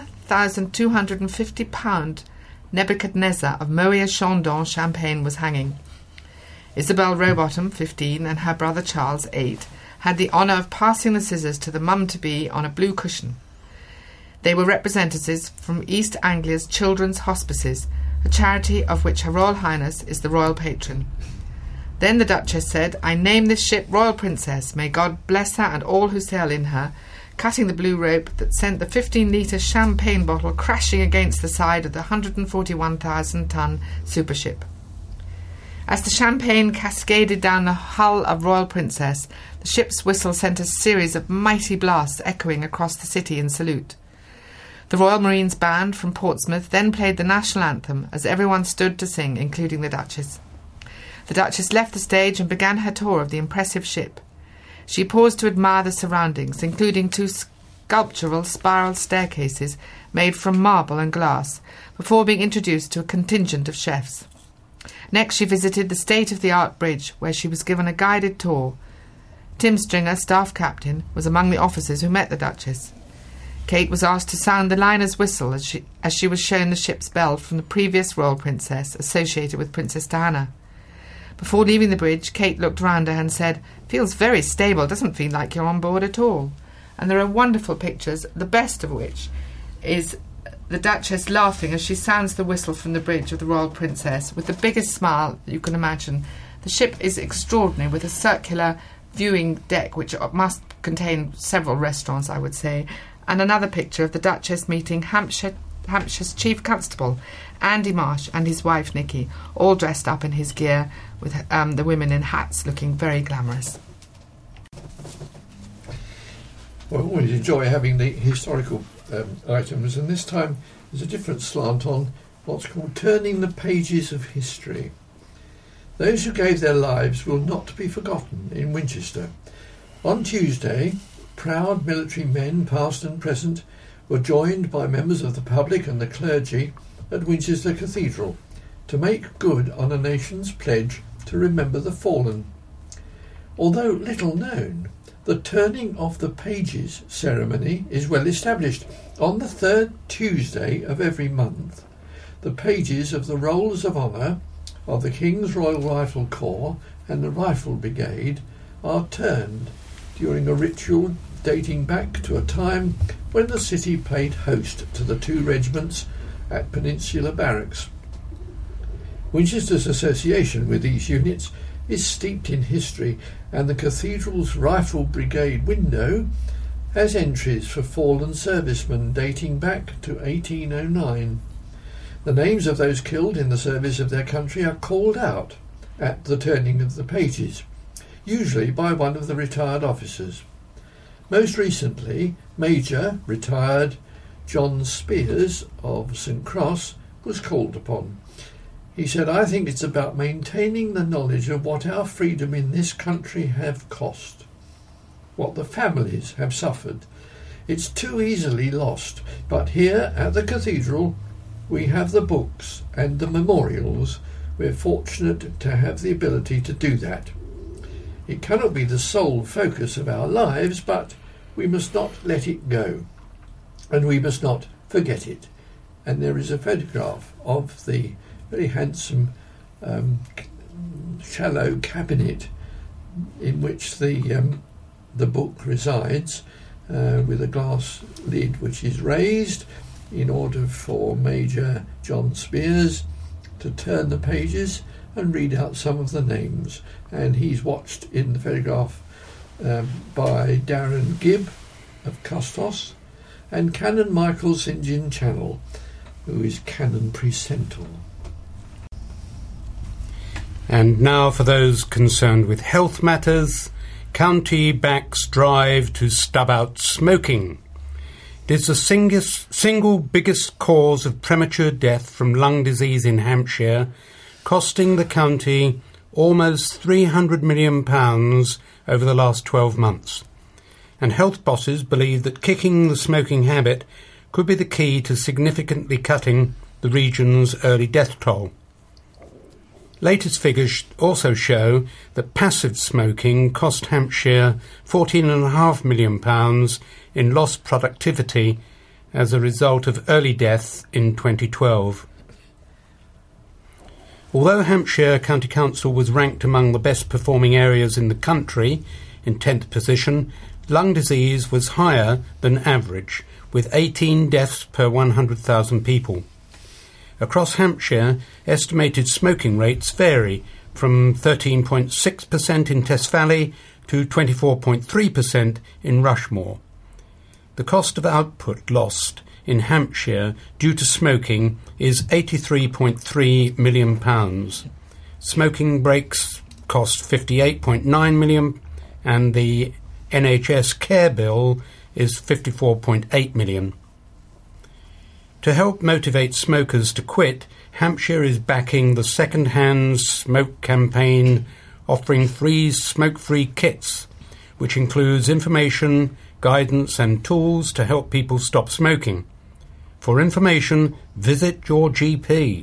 1,250-pound Nebuchadnezzar of Moët Chandon Champagne was hanging. Isabel Rowbottom, 15, and her brother Charles, 8, had the honour of passing the scissors to the mum-to-be on a blue cushion. They were representatives from East Anglia's Children's Hospices, a charity of which Her Royal Highness is the royal patron. Then the Duchess said, "I name this ship Royal Princess. May God bless her and all who sail in her," cutting the blue rope that sent the 15-litre champagne bottle crashing against the side of the 141,000-ton supership. As the champagne cascaded down the hull of Royal Princess, the ship's whistle sent a series of mighty blasts echoing across the city in salute. The Royal Marines Band from Portsmouth then played the national anthem as everyone stood to sing, including the Duchess. The Duchess left the stage and began her tour of the impressive ship. She paused to admire the surroundings, including 2 sculptural spiral staircases made from marble and glass, before being introduced to a contingent of chefs. Next she visited the state-of-the-art bridge, where she was given a guided tour. Tim Stringer, staff captain, was among the officers who met the Duchess. Kate was asked to sound the liner's whistle as she was shown the ship's bell from the previous Royal Princess associated with Princess Diana. Before leaving the bridge, Kate looked round her and said, "Feels very stable, doesn't feel like you're on board at all." And there are wonderful pictures, the best of which is the Duchess laughing as she sounds the whistle from the bridge of the Royal Princess with the biggest smile you can imagine. The ship is extraordinary, with a circular viewing deck which must contain several restaurants, I would say, and another picture of the Duchess meeting Hampshire's Chief Constable, Andy Marsh, and his wife Nikki, all dressed up in his gear, with the women in hats looking very glamorous. Well, I always enjoy having the historical items, and this time there's a different slant on what's called turning the pages of history. Those who gave their lives will not be forgotten in Winchester. On Tuesday, proud military men, past and present, were joined by members of the public and the clergy at Winchester Cathedral to make good on a nation's pledge to remember the fallen. Although little known, the turning of the pages ceremony is well established. On the 3rd Tuesday of every month, the pages of the Rolls of Honour of the King's Royal Rifle Corps and the Rifle Brigade are turned during a ritual dating back to a time when the city paid host to the 2 regiments at Peninsula Barracks. Winchester's association with these units is steeped in history, and the cathedral's Rifle Brigade window has entries for fallen servicemen dating back to 1809. The names of those killed in the service of their country are called out at the turning of the pages, usually by one of the retired officers. Most recently, Major, retired, John Spears of St Cross was called upon. He said, "I think it's about maintaining the knowledge of what our freedom in this country have cost, what the families have suffered. It's too easily lost, but here at the cathedral we have the books and the memorials. We're fortunate to have the ability to do that. It cannot be the sole focus of our lives, but we must not let it go, and we must not forget it. And there is a photograph of the very handsome shallow cabinet in which the book resides, with a glass lid which is raised in order for Major John Spears to turn the pages and read out some of the names. And he's watched in the photograph by Darren Gibb of Custos and Canon Michael St John Channel, who is Canon Precental. And now for those concerned with health matters, County backs drive to stub out smoking. It is the single biggest cause of premature death from lung disease in Hampshire, costing the county almost £300 million over the last 12 months. And health bosses believe that kicking the smoking habit could be the key to significantly cutting the region's early death toll. Latest figures also show that passive smoking cost Hampshire £14.5 million in lost productivity as a result of early death in 2012. Although Hampshire County Council was ranked among the best performing areas in the country, in 10th position, lung disease was higher than average, with 18 deaths per 100,000 people. Across Hampshire, estimated smoking rates vary from 13.6% in Tess Valley to 24.3% in Rushmore. The cost of output lost in Hampshire due to smoking is £83.3 million. Smoking breaks cost £58.9 million, and the NHS care bill is £54.8 million. To help motivate smokers to quit, Hampshire is backing the Second-Hand Smoke campaign, offering free smoke-free kits, which includes information, guidance and tools to help people stop smoking. For information, visit your GP.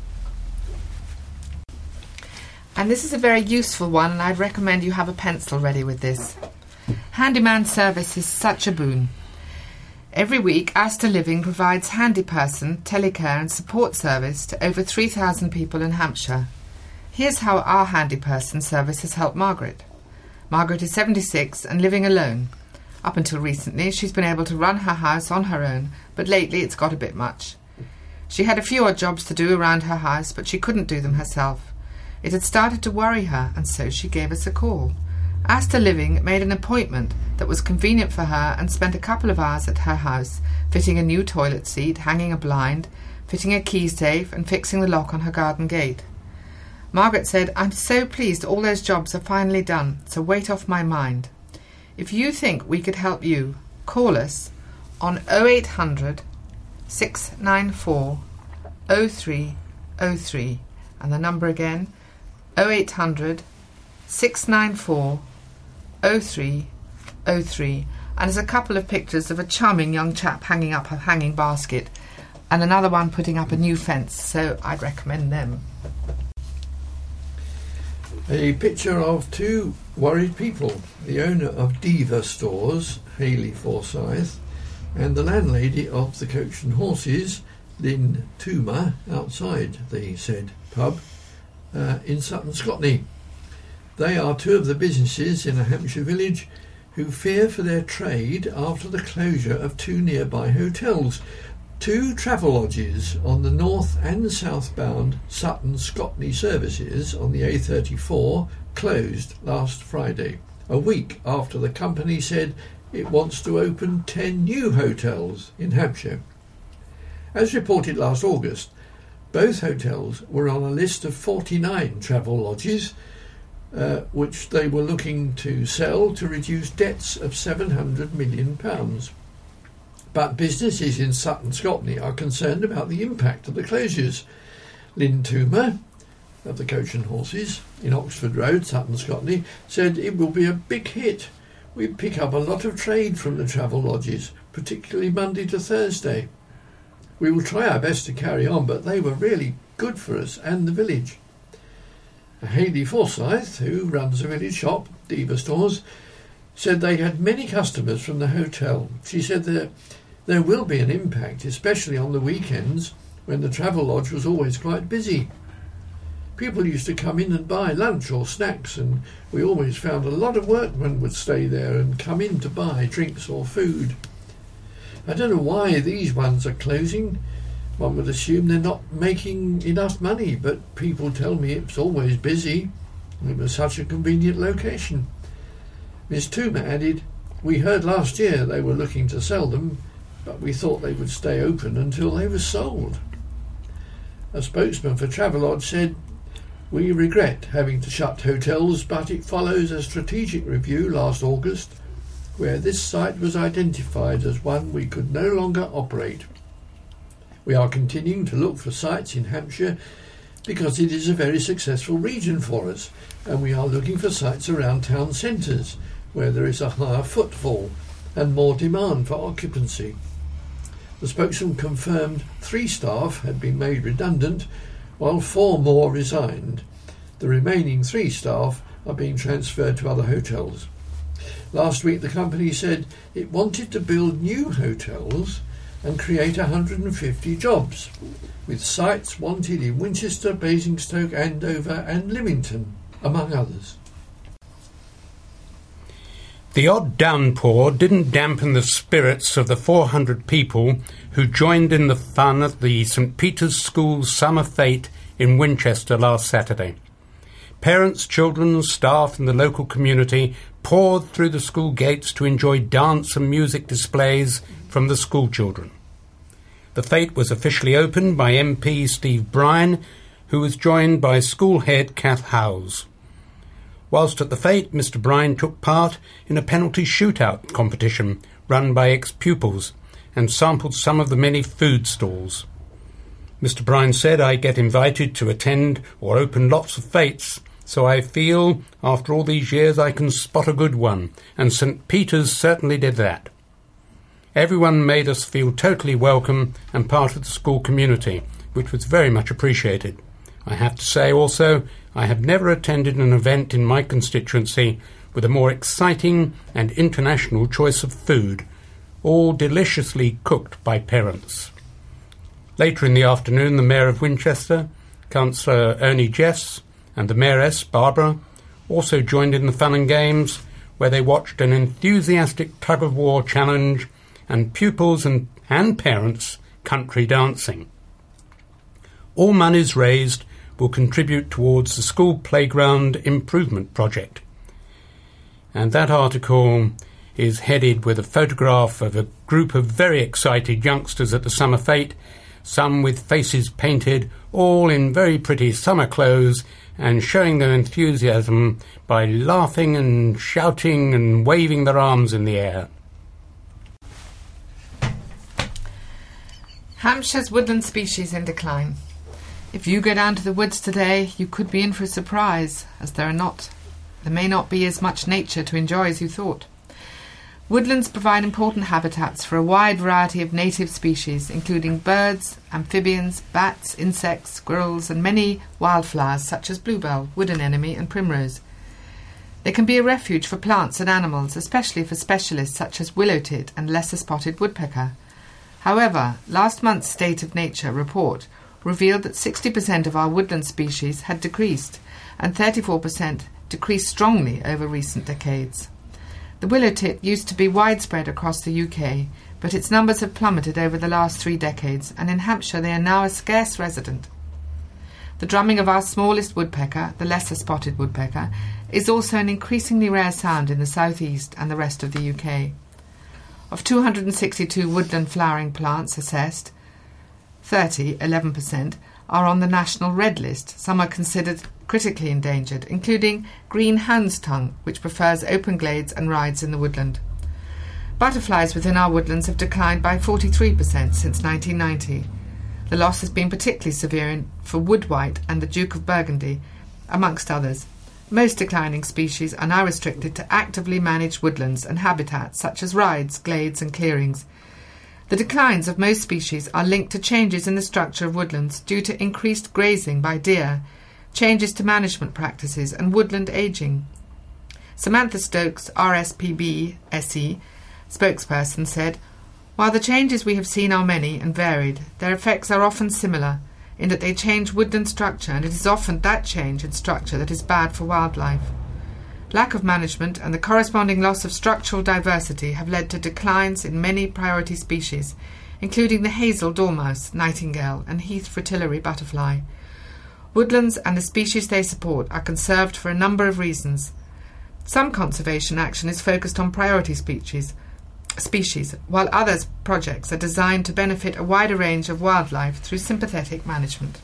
And this is a very useful one, and I'd recommend you have a pencil ready with this. Handyman service is such a boon. Every week, Astor Living provides handyperson, telecare and support service to over 3,000 people in Hampshire. Here's how our handyperson service has helped Margaret. Margaret is 76 and living alone. Up until recently, she's been able to run her house on her own, but lately it's got a bit much. She had a few odd jobs to do around her house, but she couldn't do them herself. It had started to worry her, and so she gave us a call. Astor Living made an appointment that was convenient for her and spent a couple of hours at her house, fitting a new toilet seat, hanging a blind, fitting a key safe and fixing the lock on her garden gate. Margaret said, "I'm so pleased all those jobs are finally done, it's a weight off my mind. If you think we could help you, call us on 0800 694 0303, and the number again, 0800 694 0303, and there's a couple of pictures of a charming young chap hanging up a hanging basket and another one putting up a new fence, so I'd recommend them. A picture of two worried people, the owner of Diva Stores, Hayley Forsyth, and the landlady of the Coach and Horses, Lynn Toomer, outside the said pub in Sutton, Scotland. They are two of the businesses in a Hampshire village who fear for their trade after the closure of two nearby hotels. Two Travelodges on the north and southbound Sutton-Scotney services on the A34 closed last Friday, a week after the company said it wants to open 10 new hotels in Hampshire. As reported last August, both hotels were on a list of 49 Travelodges which they were looking to sell to reduce debts of £700 million. But businesses in Sutton, Scotland are concerned about the impact of the closures. Lynn Toomer of the Coach and Horses in Oxford Road, Sutton, Scotland, said it will be a big hit. We pick up a lot of trade from the travel lodges, particularly Monday to Thursday. We will try our best to carry on, but they were really good for us and the village. Hayley Forsyth, who runs a village shop, Diva Stores, said they had many customers from the hotel. She said there will be an impact, especially on the weekends when the travel lodge was always quite busy. People used to come in and buy lunch or snacks, and we always found a lot of workmen would stay there and come in to buy drinks or food. I don't know why these ones are closing. One would assume they're not making enough money, but people tell me it's always busy. It was such a convenient location. Miss Toomer added, "We heard last year they were looking to sell them, but we thought they would stay open until they were sold." A spokesman for Travelodge said, "We regret having to shut hotels, but it follows a strategic review last August where this site was identified as one we could no longer operate. We are continuing to look for sites in Hampshire because it is a very successful region for us, and we are looking for sites around town centres where there is a higher footfall and more demand for occupancy." The spokesman confirmed 3 staff had been made redundant, while 4 more resigned. The remaining 3 staff are being transferred to other hotels. Last week the company said it wanted to build new hotels and create 150 jobs, with sites wanted in Winchester, Basingstoke, Andover and Lymington, among others. The odd downpour didn't dampen the spirits of the 400 people who joined in the fun at the St Peter's School's summer fete in Winchester last Saturday. Parents, children, staff and the local community poured through the school gates to enjoy dance and music displays from the school children. The fete was officially opened by MP Steve Bryan, who was joined by school head Kath Howes. Whilst at the fete, Mr Bryan took part in a penalty shootout competition run by ex-pupils and sampled some of the many food stalls. Mr Bryan said, "I get invited to attend or open lots of fetes, so I feel after all these years I can spot a good one, and St Peter's certainly did that. Everyone made us feel totally welcome and part of the school community, which was very much appreciated. I have to say also, I have never attended an event in my constituency with a more exciting and international choice of food, all deliciously cooked by parents." Later in the afternoon, the Mayor of Winchester, Councillor Ernie Jess, and the Mayoress, Barbara, also joined in the fun and games, where they watched an enthusiastic tug-of-war challenge and pupils and parents country dancing. All monies raised will contribute towards the school playground improvement project. And that article is headed with a photograph of a group of very excited youngsters at the summer fete, some with faces painted, all in very pretty summer clothes, and showing their enthusiasm by laughing and shouting and waving their arms in the air. Hampshire's woodland species in decline. If you go down to the woods today, you could be in for a surprise, as there may not be as much nature to enjoy as you thought. Woodlands provide important habitats for a wide variety of native species, including birds, amphibians, bats, insects, squirrels, and many wildflowers such as bluebell, wood anemone, and primrose. They can be a refuge for plants and animals, especially for specialists such as willow tit and lesser spotted woodpecker. However, last month's State of Nature report revealed that 60% of our woodland species had decreased, and 34% decreased strongly over recent decades. The willow tit used to be widespread across the UK, but its numbers have plummeted over the last 3 decades, and in Hampshire they are now a scarce resident. The drumming of our smallest woodpecker, the lesser spotted woodpecker, is also an increasingly rare sound in the southeast and the rest of the UK. Of 262 woodland flowering plants assessed, 11%, are on the National Red List. Some are considered critically endangered, including green hound's tongue, which prefers open glades and rides in the woodland. Butterflies within our woodlands have declined by 43% since 1990. The loss has been particularly severe for wood white and the Duke of Burgundy, amongst others. Most declining species are now restricted to actively managed woodlands and habitats such as rides, glades and clearings. The declines of most species are linked to changes in the structure of woodlands due to increased grazing by deer, changes to management practices and woodland ageing. Samantha Stokes, RSPB SE, spokesperson, said, "While the changes we have seen are many and varied, their effects are often similar in that they change woodland structure, and it is often that change in structure that is bad for wildlife. Lack of management and the corresponding loss of structural diversity have led to declines in many priority species, including the hazel dormouse, nightingale and heath fritillary butterfly. Woodlands and the species they support are conserved for a number of reasons. Some conservation action is focused on priority species, while other projects are designed to benefit a wider range of wildlife through sympathetic management."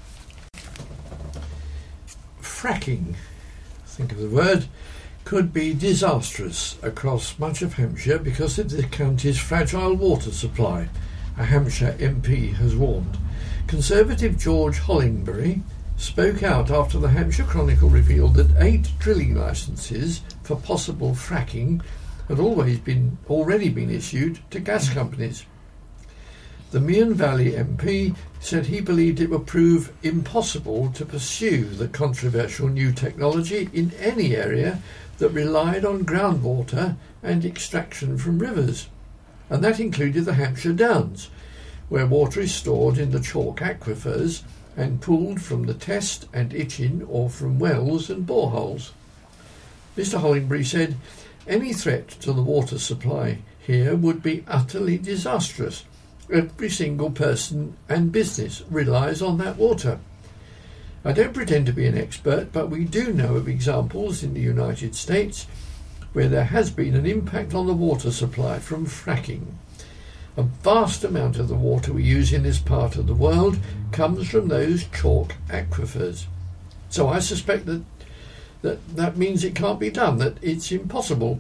Fracking, think of the word, could be disastrous across much of Hampshire because of the county's fragile water supply, a Hampshire MP has warned. Conservative George Hollingbury spoke out after the Hampshire Chronicle revealed that 8 drilling licences for possible fracking had already been issued to gas companies. The Meon Valley MP said he believed it would prove impossible to pursue the controversial new technology in any area that relied on groundwater and extraction from rivers, and that included the Hampshire Downs, where water is stored in the chalk aquifers and pooled from the Test and Itchen or from wells and boreholes. Mr. Hollingbury said, "Any threat to the water supply here would be utterly disastrous. Every single person and business relies on that water. I don't pretend to be an expert, but we do know of examples in the United States where there has been an impact on the water supply from fracking. A vast amount of the water we use in this part of the world comes from those chalk aquifers. So I suspect that means it can't be done, that it's impossible."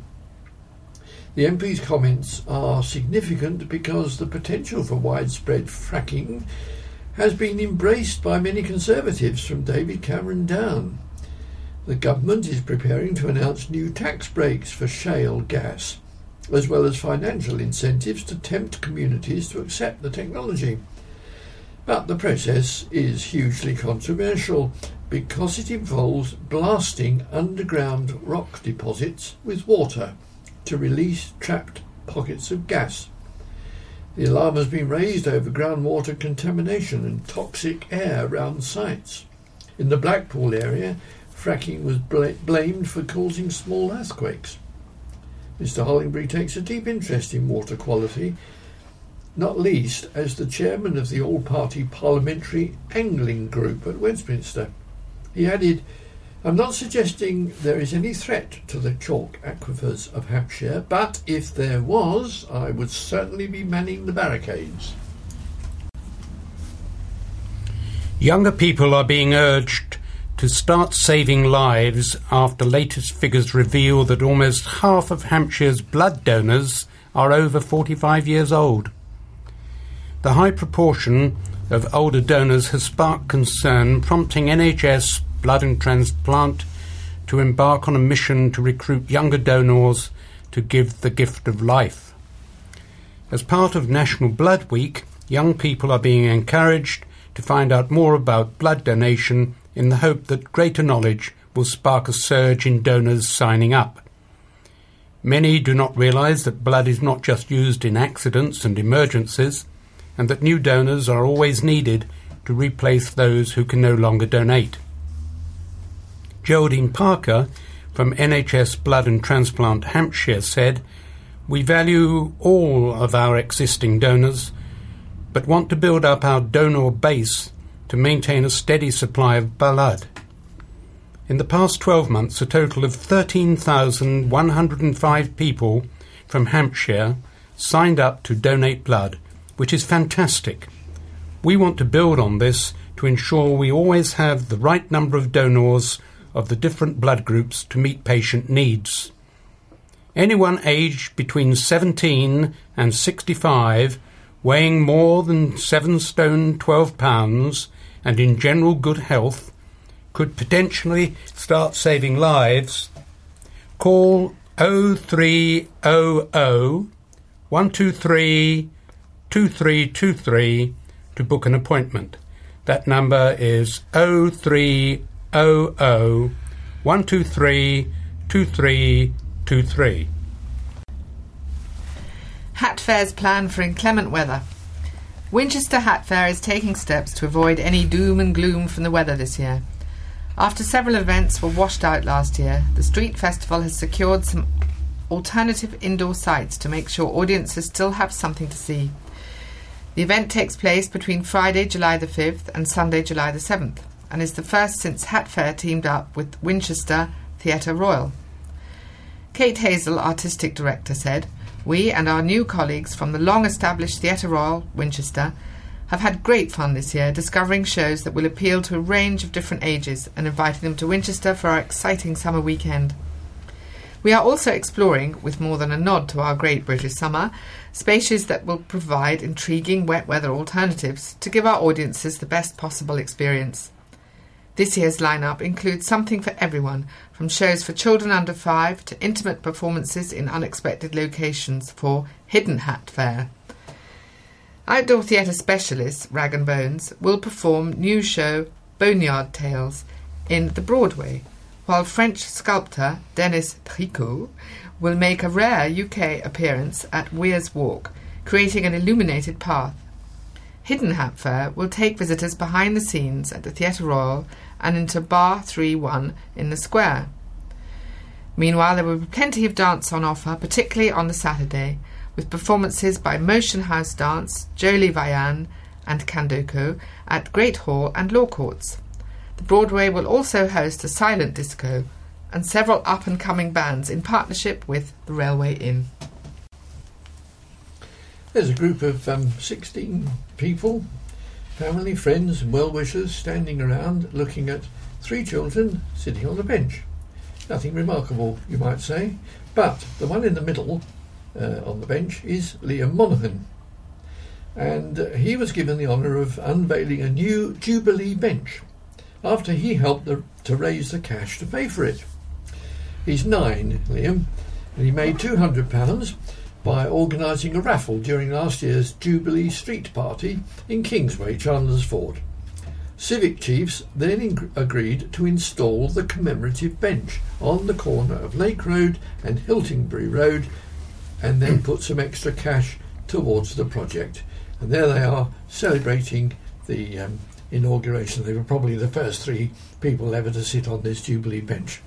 The MP's comments are significant because the potential for widespread fracking has been embraced by many Conservatives from David Cameron down. The government is preparing to announce new tax breaks for shale gas, as well as financial incentives to tempt communities to accept the technology. But the process is hugely controversial because it involves blasting underground rock deposits with water to release trapped pockets of gas. The alarm has been raised over groundwater contamination and toxic air around sites. In the Blackpool area, fracking was blamed for causing small earthquakes. Mr. Hollingbury takes a deep interest in water quality, not least as the chairman of the all-party parliamentary angling group at Westminster. He added, "I'm not suggesting there is any threat to the chalk aquifers of Hampshire, but if there was, I would certainly be manning the barricades." Younger people are being urged to start saving lives after latest figures reveal that almost half of Hampshire's blood donors are over 45 years old. The high proportion of older donors has sparked concern, prompting NHS Blood and Transplant to embark on a mission to recruit younger donors to give the gift of life. As part of National Blood Week, young people are being encouraged to find out more about blood donation in the hope that greater knowledge will spark a surge in donors signing up. Many do not realise that blood is not just used in accidents and emergencies, and that new donors are always needed to replace those who can no longer donate. Geraldine Parker from NHS Blood and Transplant Hampshire said, "We value all of our existing donors, but want to build up our donor base to maintain a steady supply of blood. In the past 12 months, a total of 13,105 people from Hampshire signed up to donate blood, which is fantastic. We want to build on this to ensure we always have the right number of donors of the different blood groups to meet patient needs. Anyone aged between 17 and 65, weighing more than 7 stone 12 pounds, and in general good health, could potentially start saving lives, call 0300 123 2323 to book an appointment. That number is 0300 123 2323. Hat Fair's plan for inclement weather. Winchester Hat Fair is taking steps to avoid any doom and gloom from the weather this year. After several events were washed out last year, the Street Festival has secured some alternative indoor sites to make sure audiences still have something to see. The event takes place between Friday, July the 5th and Sunday, July the 7th, and is the first since Hat Fair teamed up with Winchester Theatre Royal. Kate Hazel, Artistic Director, said, "We and our new colleagues from the long-established Theatre Royal, Winchester, have had great fun this year discovering shows that will appeal to a range of different ages and inviting them to Winchester for our exciting summer weekend. We are also exploring, with more than a nod to our great British summer, spaces that will provide intriguing wet weather alternatives to give our audiences the best possible experience. This year's lineup includes something for everyone, from shows for children under 5 to intimate performances in unexpected locations for Hidden Hat Fair. Outdoor theatre specialists Rag and Bones will perform new show Boneyard Tales in the Broadway, while French sculptor Denis Tricot will make a rare UK appearance at Weir's Walk, creating an illuminated path. Hidden Hat Fair will take visitors behind the scenes at the Theatre Royal and into Bar 3-1 in the Square. Meanwhile, there will be plenty of dance on offer, particularly on the Saturday, with performances by Motion House Dance, Jolie Vayan and Kandoko at Great Hall and Law Courts. The Broadway will also host a silent disco and several up-and-coming bands in partnership with the Railway Inn. There's a group of 16 people, family, friends and well-wishers standing around looking at 3 children sitting on a bench. Nothing remarkable, you might say, but the one in the middle on the bench is Liam Monaghan, and he was given the honour of unveiling a new Jubilee bench after he helped to raise the cash to pay for it. He's 9, Liam, and he made £200 by organising a raffle during last year's Jubilee Street Party in Kingsway, Chandler's Ford. Civic chiefs then agreed to install the commemorative bench on the corner of Lake Road and Hiltingbury Road, and then put some extra cash towards the project. And there they are, celebrating the inauguration. They were probably the first 3 people ever to sit on this Jubilee bench.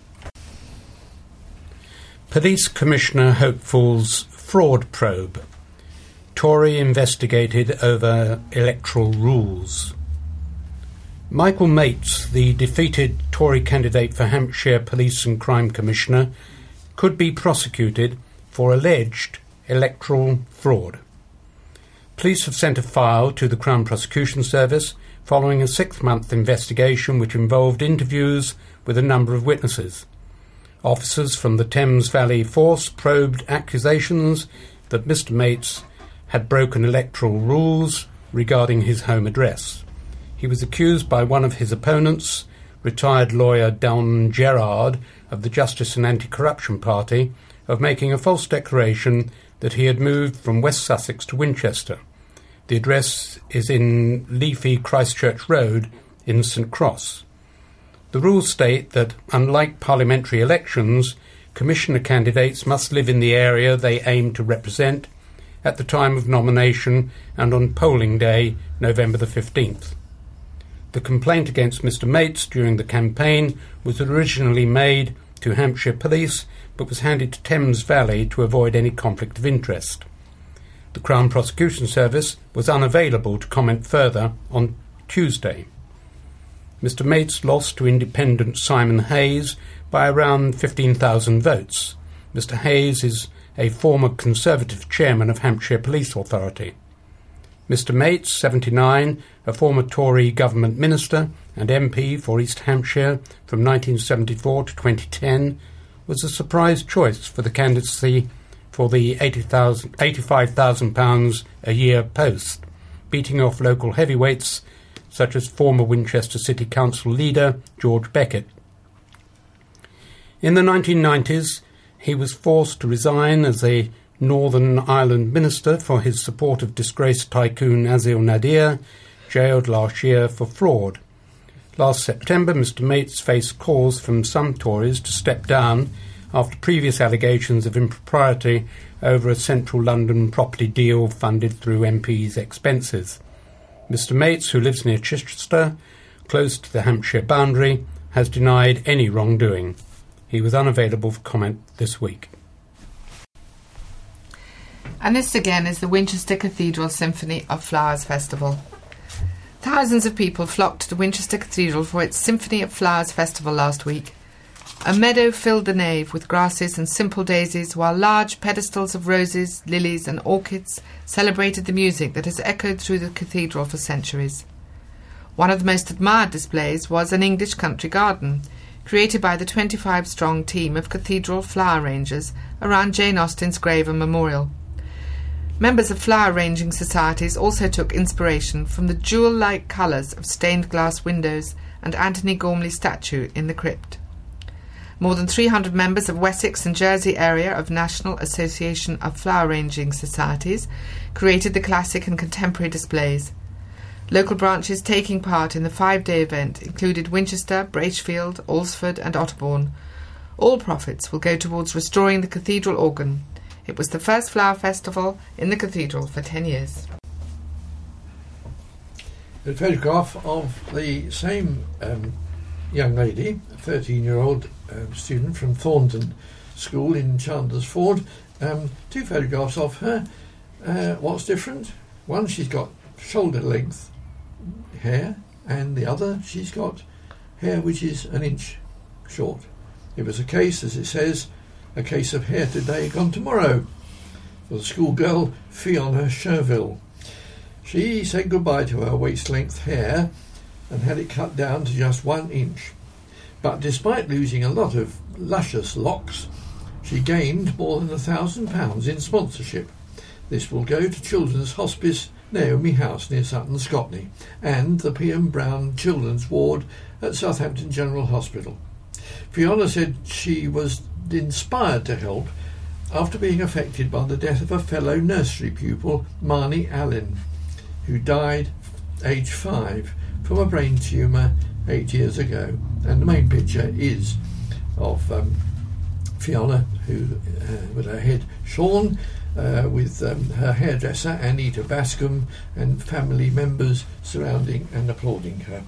Police Commissioner Hopeful's fraud probe. Tory investigated over electoral rules. Michael Mates, the defeated Tory candidate for Hampshire Police and Crime Commissioner, could be prosecuted for alleged electoral fraud. Police have sent a file to the Crown Prosecution Service following a 6-month investigation which involved interviews with a number of witnesses. Officers from the Thames Valley Force probed accusations that Mr Mates had broken electoral rules regarding his home address. He was accused by one of his opponents, retired lawyer Don Gerard of the Justice and Anti-Corruption Party, of making a false declaration that he had moved from West Sussex to Winchester. The address is in Leafy Christchurch Road in St Cross. The rules state that, unlike parliamentary elections, commissioner candidates must live in the area they aim to represent at the time of nomination and on polling day, November the 15th. The complaint against Mr Mates during the campaign was originally made to Hampshire Police, but was handed to Thames Valley to avoid any conflict of interest. The Crown Prosecution Service was unavailable to comment further on Tuesday. Mr Mates lost to independent Simon Hayes by around 15,000 votes. Mr Hayes is a former Conservative chairman of Hampshire Police Authority. Mr Mates, 79, a former Tory government minister and MP for East Hampshire from 1974 to 2010, was a surprise choice for the candidacy for the £85,000 a year post, beating off local heavyweights such as former Winchester City Council leader George Beckett. In the 1990s, he was forced to resign as a Northern Ireland minister for his support of disgraced tycoon Azil Nadir, jailed last year for fraud. Last September, Mr Mates faced calls from some Tories to step down after previous allegations of impropriety over a central London property deal funded through MPs' expenses. Mr Mates, who lives near Chichester, close to the Hampshire boundary, has denied any wrongdoing. He was unavailable for comment this week. And this again is the Winchester Cathedral Symphony of Flowers Festival. Thousands of people flocked to the Winchester Cathedral for its Symphony of Flowers Festival last week. A meadow filled the nave with grasses and simple daisies, while large pedestals of roses, lilies and orchids celebrated the music that has echoed through the cathedral for centuries. One of the most admired displays was an English country garden, created by the 25-strong team of cathedral flower rangers around Jane Austen's grave and memorial. Members of flower ranging societies also took inspiration from the jewel-like colours of stained glass windows and Anthony Gormley's statue in the crypt. More than 300 members of Wessex and Jersey area of National Association of Flower Ranging Societies created the classic and contemporary displays. Local branches taking part in the 5-day event included Winchester, Bracefield, Alresford and Otterbourne. All profits will go towards restoring the cathedral organ. It was the first flower festival in the cathedral for 10 years. A photograph of the same young lady, a 13-year-old student from Thornton School in Chandler's Ford. Two photographs of her. What's different? One, she's got shoulder-length hair, and the other, she's got hair which is an inch short. It was a case, as it says, a case of hair today, gone tomorrow, for the schoolgirl Fiona Sherville. She said goodbye to her waist-length hair and had it cut down to just 1 inch. But despite losing a lot of luscious locks, she gained more than £1,000 in sponsorship. This will go to Children's Hospice Naomi House near Sutton Scotney and the P.M. Brown Children's Ward at Southampton General Hospital. Fiona said she was inspired to help after being affected by the death of a fellow nursery pupil, Marnie Allen, who died aged 5 from a brain tumour 8 years ago. And the main picture is of Fiona, who with her head shorn, with her hairdresser Anita Bascom and family members surrounding and applauding her.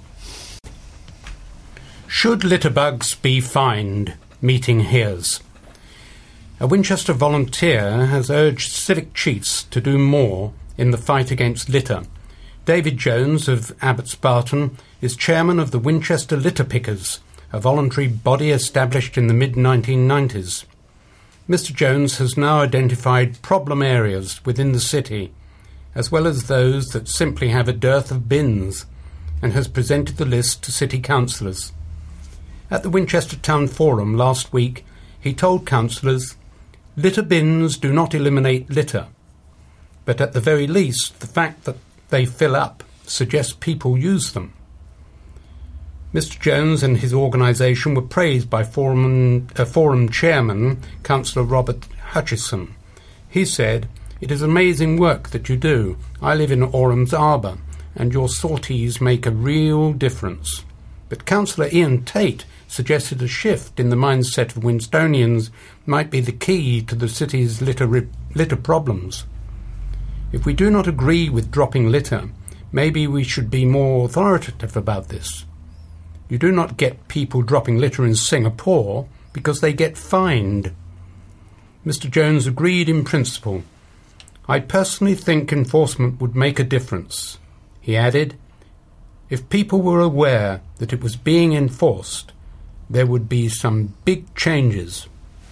Should litterbugs be fined? Meeting hears. A Winchester volunteer has urged civic chiefs to do more in the fight against litter. David Jones of Abbots Barton is chairman of the Winchester Litter Pickers, a voluntary body established in the mid-1990s. Mr. Jones has now identified problem areas within the city, as well as those that simply have a dearth of bins, and has presented the list to city councillors. At the Winchester Town Forum last week, he told councillors, "Litter bins do not eliminate litter, but at the very least the fact that they fill up suggests people use them." Mr. Jones and his organisation were praised by Forum chairman, Councillor Robert Hutchison. He said, "It is amazing work that you do. I live in Orams Arbour, and your sorties make a real difference." But Councillor Ian Tate suggested a shift in the mindset of Winstonians might be the key to the city's litter problems. If we do not agree with dropping litter, maybe we should be more authoritative about this. You do not get people dropping litter in Singapore because they get fined. Mr. Jones agreed in principle. "I personally think enforcement would make a difference." He added, "If people were aware that it was being enforced, there would be some big changes."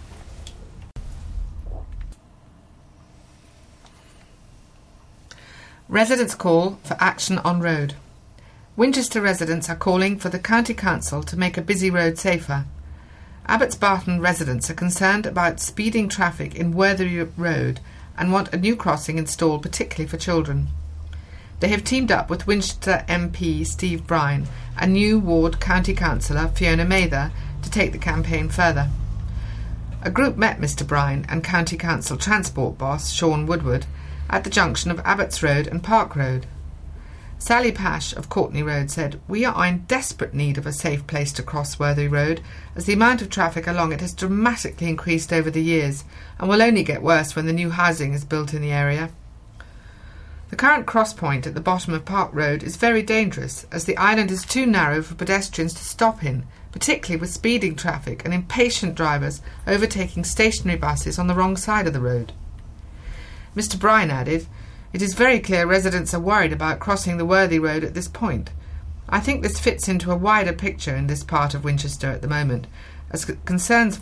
Residents call for action on road. Winchester residents are calling for the County Council to make a busy road safer. Abbots Barton residents are concerned about speeding traffic in Worthy Road and want a new crossing installed particularly for children. They have teamed up with Winchester MP Steve Brine and new Ward County Councillor Fiona Mather to take the campaign further. A group met Mr Brine and County Council Transport boss Sean Woodward at the junction of Abbots Road and Park Road. Sally Pash of Courtney Road said, "We are in desperate need of a safe place to cross Worthy Road, as the amount of traffic along it has dramatically increased over the years and will only get worse when the new housing is built in the area." The current cross point at the bottom of Park Road is very dangerous, as the island is too narrow for pedestrians to stop in, particularly with speeding traffic and impatient drivers overtaking stationary buses on the wrong side of the road. Mr Brine added, "It is very clear residents are worried about crossing the Worthy Road at this point. I think this fits into a wider picture in this part of Winchester at the moment, as concerns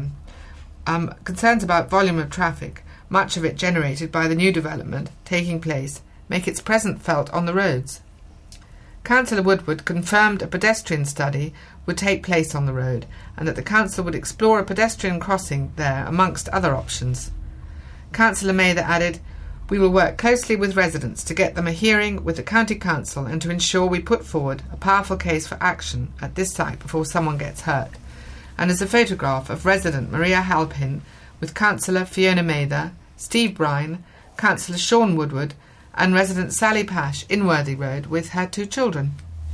about volume of traffic, much of it generated by the new development taking place, make its presence felt on the roads." Councillor Woodward confirmed a pedestrian study would take place on the road and that the council would explore a pedestrian crossing there amongst other options. Councillor Mather added, "We will work closely with residents to get them a hearing with the County Council and to ensure we put forward a powerful case for action at this site before someone gets hurt." And as a photograph of resident Maria Halpin with Councillor Fiona Mather, Steve Brine, Councillor Sean Woodward and resident Sally Pash in Worthy Road with her 2 children.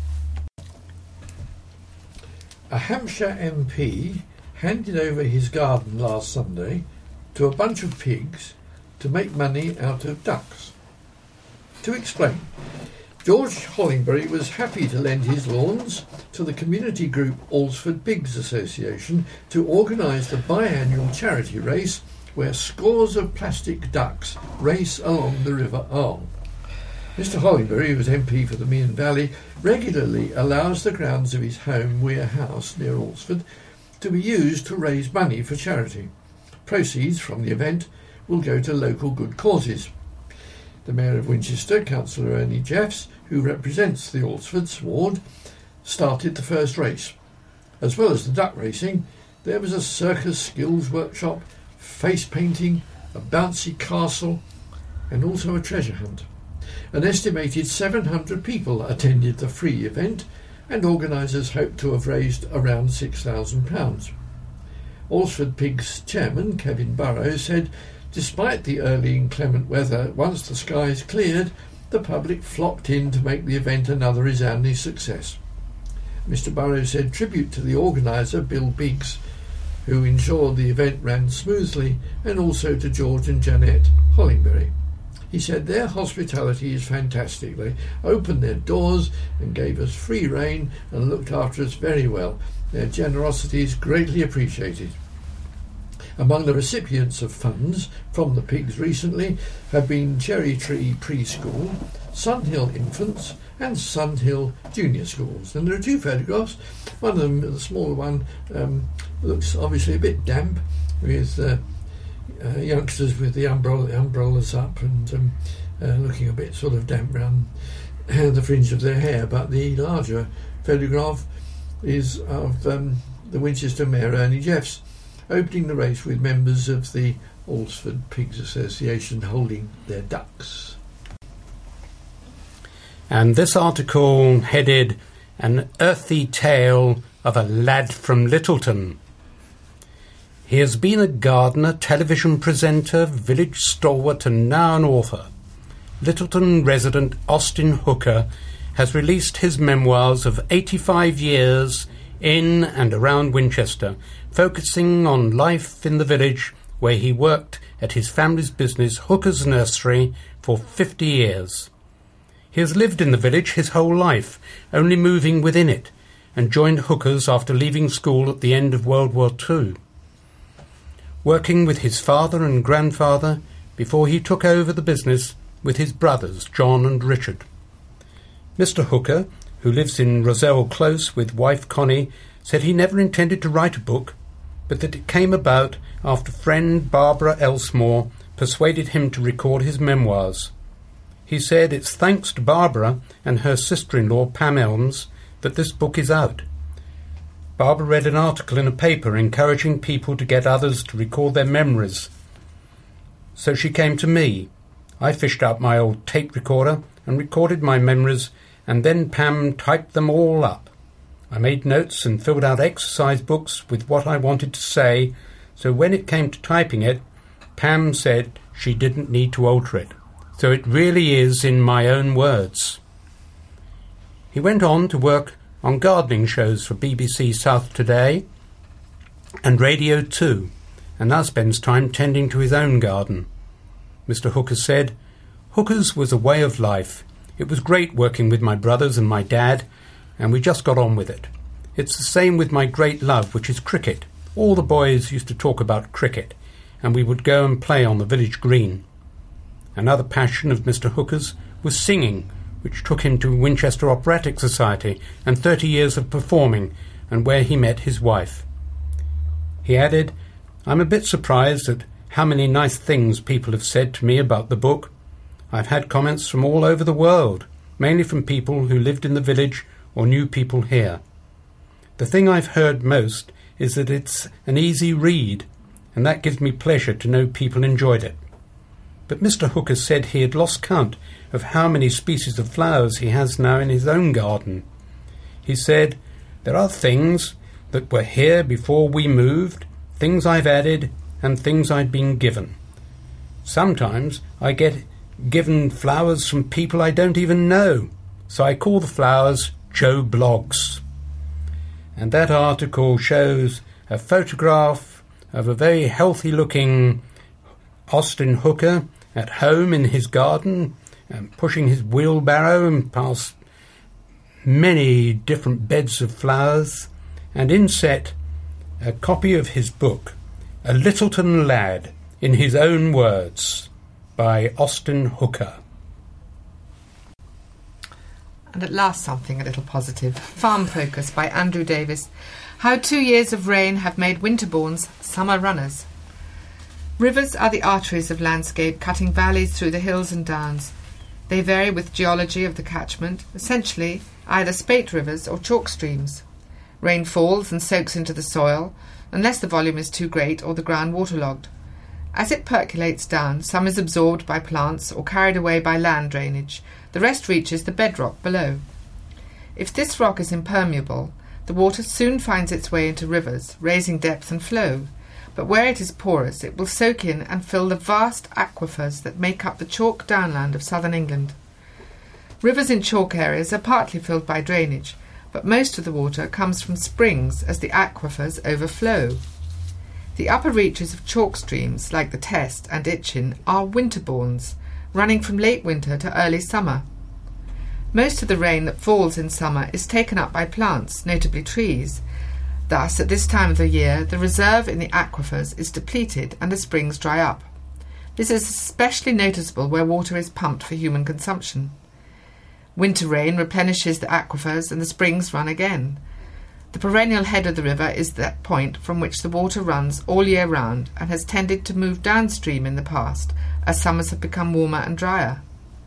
A Hampshire MP handed over his garden last Sunday to a bunch of pigs to make money out of ducks. To explain, George Hollingbury was happy to lend his lawns to the community group Alresford Pigs Association to organise the biannual charity race where scores of plastic ducks race along the River Arle. Mr Hollingbury, who was MP for the Meon Valley, regularly allows the grounds of his home Weir House near Alresford to be used to raise money for charity. Proceeds from the event will go to local good causes. The Mayor of Winchester, Councillor Ernie Jeffs, who represents the Alresfords ward, started the first race. As well as the duck racing, there was a circus skills workshop, face painting, a bouncy castle, and also a treasure hunt. An estimated 700 people attended the free event, and organisers hope to have raised around £6,000. Alresford Pigs chairman Kevin Burrows said, "Despite the early inclement weather, once the skies cleared, the public flocked in to make the event another resounding success." Mr Burrows said tribute to the organiser, Bill Biggs, who ensured the event ran smoothly, and also to George and Jeanette Hollingbury. He said their hospitality is fantastic. They opened their doors and gave us free rein and looked after us very well. Their generosity is greatly appreciated. Among the recipients of funds from the pigs recently have been Cherry Tree Preschool, Sunhill Infants and Sunhill Junior Schools. And there are 2 photographs. One of them, the smaller one, looks obviously a bit damp, with youngsters with the umbrellas up and looking a bit sort of damp round the fringe of their hair. But the larger photograph is of the Winchester Mayor Ernie Jeffs opening the race with members of the Alresford Pigs Association holding their ducks. And this article headed "An Earthy Tale of a Lad from Littleton." He has been a gardener, television presenter, village stalwart and now an author. Littleton resident Austin Hooker has released his memoirs of 85 years in and around Winchester, focusing on life in the village where he worked at his family's business, Hooker's Nursery, for 50 years. He has lived in the village his whole life, only moving within it, and joined Hooker's after leaving school at the end of World War II. Working with his father and grandfather before he took over the business with his brothers John and Richard. Mr Hooker, who lives in Roselle Close with wife Connie, said he never intended to write a book, but that it came about after friend Barbara Elsmore persuaded him to record his memoirs. He said it's thanks to Barbara and her sister-in-law Pam Elms that this book is out. Barbara read an article in a paper encouraging people to get others to record their memories. So she came to me. I fished out my old tape recorder and recorded my memories, and then Pam typed them all up. I made notes and filled out exercise books with what I wanted to say, so when it came to typing it, Pam said she didn't need to alter it. So it really is in my own words. He went on to work on gardening shows for BBC South Today and Radio 2, and now spends time tending to his own garden. Mr. Hooker said, "Hooker's was a way of life. It was great working with my brothers and my dad, and we just got on with it. It's the same with my great love, which is cricket. All the boys used to talk about cricket, and we would go and play on the village green." Another passion of Mr. Hooker's was singing, which took him to Winchester Operatic Society and 30 years of performing, and where he met his wife. He added, "I'm a bit surprised at how many nice things people have said to me about the book. I've had comments from all over the world, mainly from people who lived in the village or knew people here. The thing I've heard most is that it's an easy read, and that gives me pleasure to know people enjoyed it." But Mr. Hooker said he had lost count of how many species of flowers he has now in his own garden. He said, "There are things that were here before we moved, things I've added, and things I'd been given. Sometimes I get given flowers from people I don't even know, so I call the flowers Joe Bloggs." And that article shows a photograph of a very healthy-looking Austin Hooker at home in his garden, pushing his wheelbarrow and past many different beds of flowers, and inset a copy of his book, A Littleton Lad, in his own words, by Austin Hooker. And at last something a little positive. Farm Focus by Andrew Davis. How 2 years of rain have made Winterbournes summer runners. Rivers are the arteries of landscape, cutting valleys through the hills and downs. They vary with geology of the catchment, essentially either spate rivers or chalk streams. Rain falls and soaks into the soil, unless the volume is too great or the ground waterlogged. As it percolates down, some is absorbed by plants or carried away by land drainage. The rest reaches the bedrock below. If this rock is impermeable, the water soon finds its way into rivers, raising depth and flow. But where it is porous, it will soak in and fill the vast aquifers that make up the chalk downland of southern England. Rivers in chalk areas are partly filled by drainage, but most of the water comes from springs as the aquifers overflow. The upper reaches of chalk streams, like the Test and Itchen, are Winterbournes, running from late winter to early summer. Most of the rain that falls in summer is taken up by plants, notably trees. Thus, at this time of the year, the reserve in the aquifers is depleted and the springs dry up. This is especially noticeable where water is pumped for human consumption. Winter rain replenishes the aquifers and the springs run again. The perennial head of the river is that point from which the water runs all year round and has tended to move downstream in the past as summers have become warmer and drier.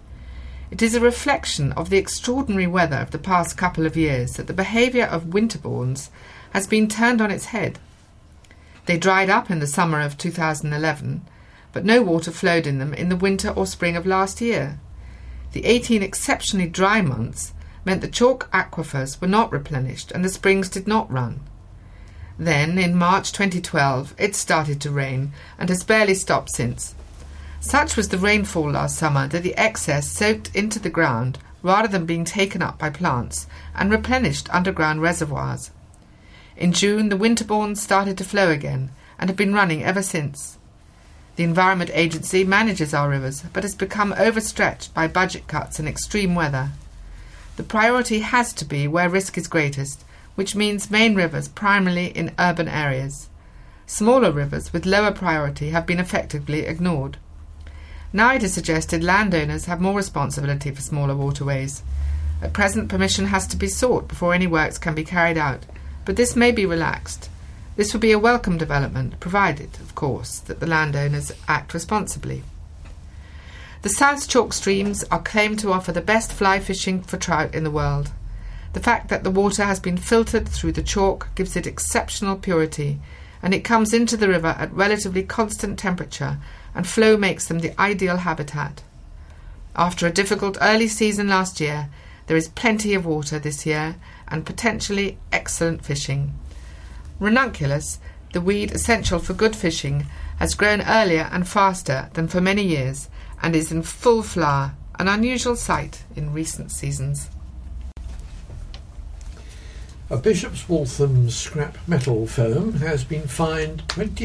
It is a reflection of the extraordinary weather of the past couple of years that the behaviour of Winterbournes has been turned on its head. They dried up in the summer of 2011, but no water flowed in them in the winter or spring of last year. The 18 exceptionally dry months meant the chalk aquifers were not replenished and the springs did not run. Then, in March 2012, it started to rain and has barely stopped since. Such was the rainfall last summer that the excess soaked into the ground rather than being taken up by plants and replenished underground reservoirs. In June, the Winterbournes started to flow again and have been running ever since. The Environment Agency manages our rivers but has become overstretched by budget cuts and extreme weather. The priority has to be where risk is greatest, which means main rivers primarily in urban areas. Smaller rivers with lower priority have been effectively ignored. Now it is suggested landowners have more responsibility for smaller waterways. At present, permission has to be sought before any works can be carried out, but this may be relaxed. This would be a welcome development, provided, of course, that the landowners act responsibly. The South chalk streams are claimed to offer the best fly fishing for trout in the world. The fact that the water has been filtered through the chalk gives it exceptional purity, and it comes into the river at relatively constant temperature, and flow makes them the ideal habitat. After a difficult early season last year, there is plenty of water this year and potentially excellent fishing. Ranunculus, the weed essential for good fishing, has grown earlier and faster than for many years and is in full flower, an unusual sight in recent seasons. A Bishop's Waltham scrap metal firm has been fined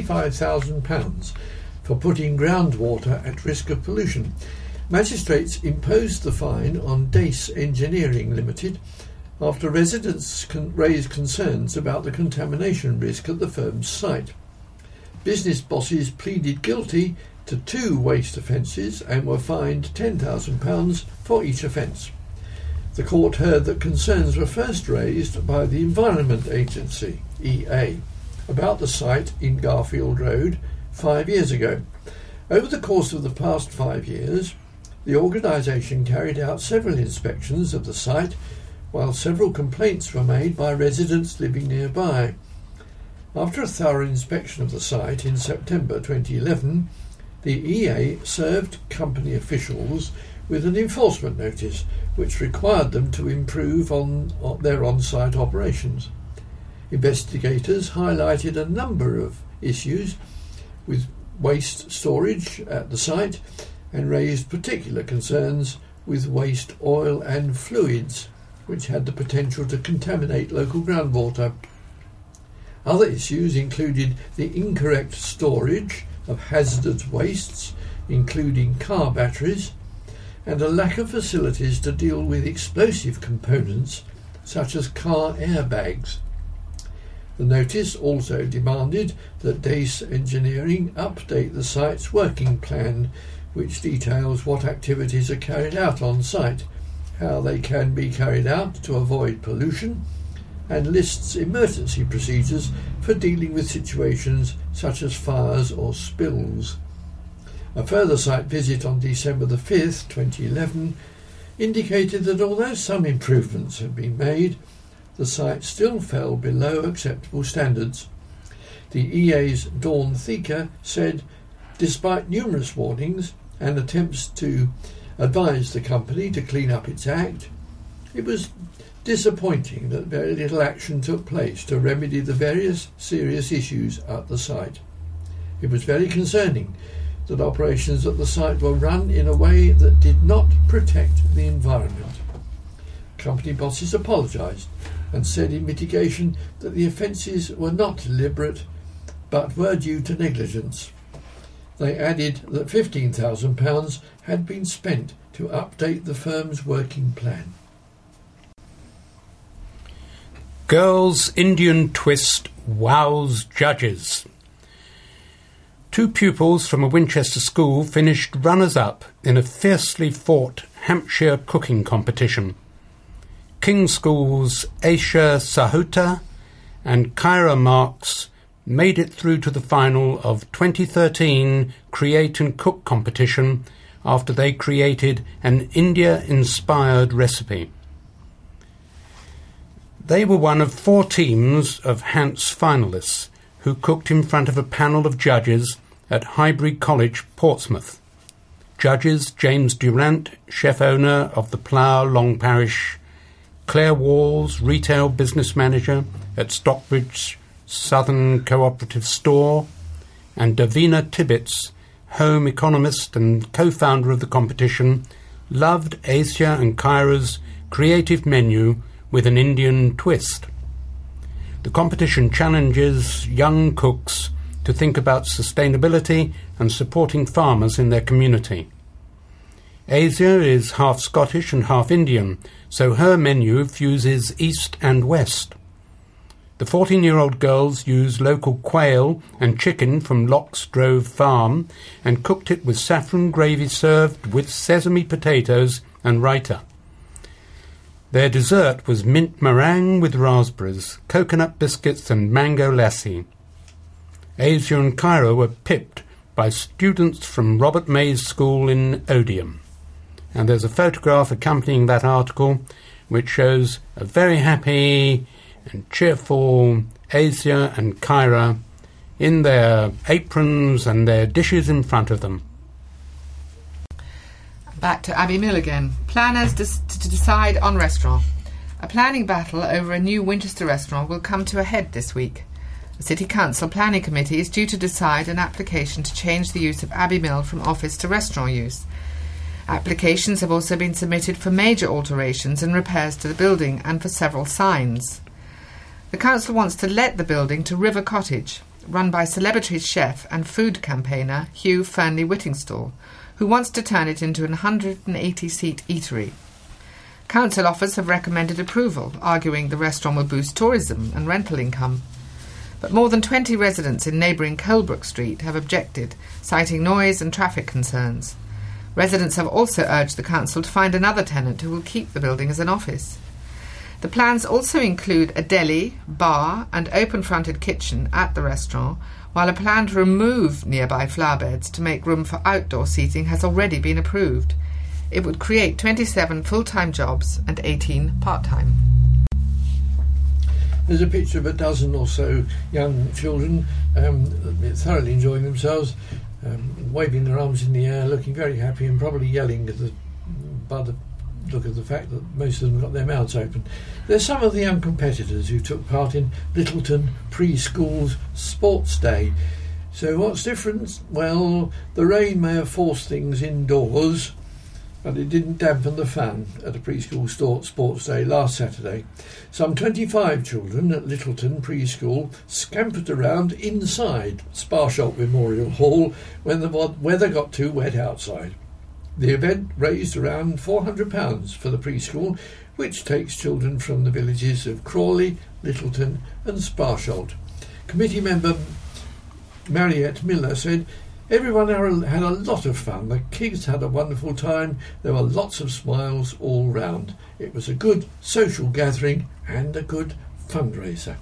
£25,000 for putting groundwater at risk of pollution. Magistrates imposed the fine on Dace Engineering Limited after residents raised concerns about the contamination risk at the firm's site. Business bosses pleaded guilty to 2 waste offences and were fined £10,000 for each offence. The court heard that concerns were first raised by the Environment Agency, EA, about the site in Garfield Road 5 years ago. Over the course of the past 5 years, the organisation carried out several inspections of the site, while several complaints were made by residents living nearby. After a thorough inspection of the site in September 2011, the EA served company officials with an enforcement notice which required them to improve on their on-site operations. Investigators highlighted a number of issues with waste storage at the site and raised particular concerns with waste oil and fluids, which had the potential to contaminate local groundwater. Other issues included the incorrect storage of hazardous wastes, including car batteries, and a lack of facilities to deal with explosive components such as car airbags. The notice also demanded that Dace Engineering update the site's working plan, which details what activities are carried out on site, how they can be carried out to avoid pollution, and lists emergency procedures for dealing with situations such as fires or spills. A further site visit on December the 5th, 2011, indicated that although some improvements have been made, the site still fell below acceptable standards. The EA's Dawn Thieker said, despite numerous warnings and attempts to advise the company to clean up its act, it was disappointing that very little action took place to remedy the various serious issues at the site. It was very concerning that operations at the site were run in a way that did not protect the environment. Company bosses apologised and said in mitigation that the offences were not deliberate but were due to negligence. They added that £15,000 had been spent to update the firm's working plan. Girls' Indian twist wows judges. 2 pupils from a Winchester school finished runners-up in a fiercely fought Hampshire cooking competition. King's School's Aisha Sahuta and Kyra Marks made it through to the final of 2013 Create and Cook competition after they created an India-inspired recipe. They were one of 4 teams of Hants finalists who cooked in front of a panel of judges at Highbury College, Portsmouth. Judges James Durant, chef owner of the Plough Long Parish, Claire Walls, retail business manager at Stockbridge Southern Cooperative Store, and Davina Tibbets, home economist and co-founder of the competition, loved Asia and Kyra's creative menu with an Indian twist. The competition challenges young cooks to think about sustainability and supporting farmers in their community. Asia is half Scottish and half Indian, so her menu fuses East and West. The 14-year-old girls used local quail and chicken from Locks Drove Farm and cooked it with saffron gravy served with sesame potatoes and raita. Their dessert was mint meringue with raspberries, coconut biscuits and mango lassi. Asia and Kyra were pipped by students from Robert May's school in Odium. And there's a photograph accompanying that article which shows a very happy and cheerful Asia and Kyra in their aprons and their dishes in front of them. Back to Abbey Mill again. Planners to decide on restaurant. A planning battle over a new Winchester restaurant will come to a head this week. The City Council Planning Committee is due to decide an application to change the use of Abbey Mill from office to restaurant use. Applications have also been submitted for major alterations and repairs to the building and for several signs. The council wants to let the building to River Cottage, run by celebrity chef and food campaigner Hugh Fernley Whittingstall, who wants to turn it into a 180-seat eatery. Council offers have recommended approval, arguing the restaurant will boost tourism and rental income. But more than 20 residents in neighbouring Colebrook Street have objected, citing noise and traffic concerns. Residents have also urged the council to find another tenant who will keep the building as an office. The plans also include a deli, bar and open-fronted kitchen at the restaurant, while a plan to remove nearby flower beds to make room for outdoor seating has already been approved. It would create 27 full-time jobs and 18 part-time. There's a picture of a dozen or so young children thoroughly enjoying themselves, waving their arms in the air, looking very happy and probably yelling by the look of the fact that most of them got their mouths open. They're some of the young competitors who took part in Littleton Preschool's Sports Day. So what's different? Well, the rain may have forced things indoors, but it didn't dampen the fun at a preschool sports day last Saturday. Some 25 children at Littleton Preschool scampered around inside Sparsholt Memorial Hall when the weather got too wet outside. The event raised around £400 for the preschool, which takes children from the villages of Crawley, Littleton and Sparsholt. Committee member Mariette Miller said, "Everyone had a lot of fun. The kids had a wonderful time. There were lots of smiles all round. It was a good social gathering and a good fundraiser."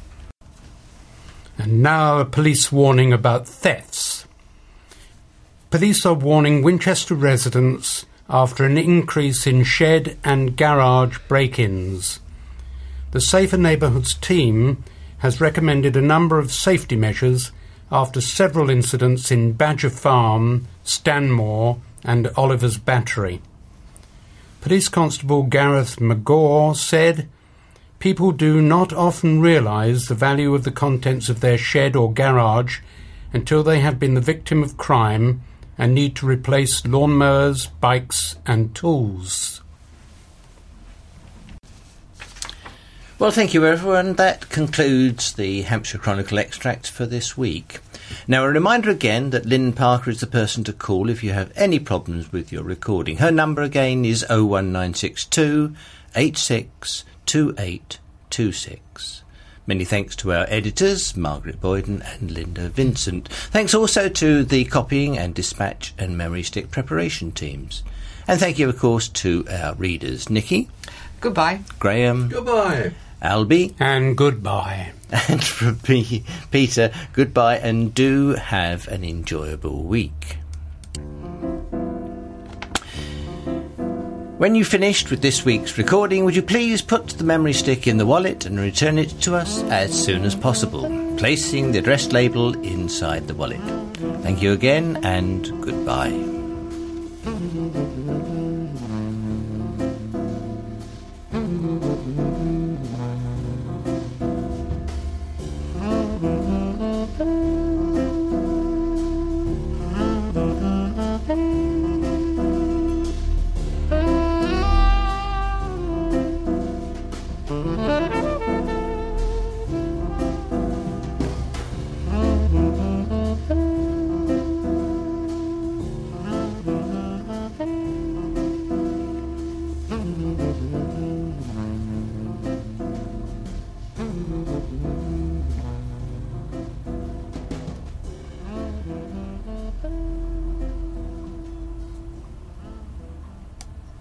And now a police warning about thefts. Police are warning Winchester residents after an increase in shed and garage break-ins. The Safer Neighbourhoods team has recommended a number of safety measures after several incidents in Badger Farm, Stanmore and Oliver's Battery. Police Constable Gareth McGaw said, "People do not often realise the value of the contents of their shed or garage until they have been the victim of crime and need to replace lawnmowers, bikes and tools." Well, thank you, everyone. That concludes the Hampshire Chronicle extract for this week. Now, a reminder again that Lynn Parker is the person to call if you have any problems with your recording. Her number again is 01962 862826. Many thanks to our editors, Margaret Boyden and Linda Vincent. Thanks also to the copying and dispatch and memory stick preparation teams. And thank you, of course, to our readers, Nikki. Goodbye. Graham. Goodbye. Albie. And goodbye. And from me, Peter, goodbye and do have an enjoyable week. When you've finished with this week's recording, would you please put the memory stick in the wallet and return it to us as soon as possible, placing the address label inside the wallet. Thank you again and goodbye.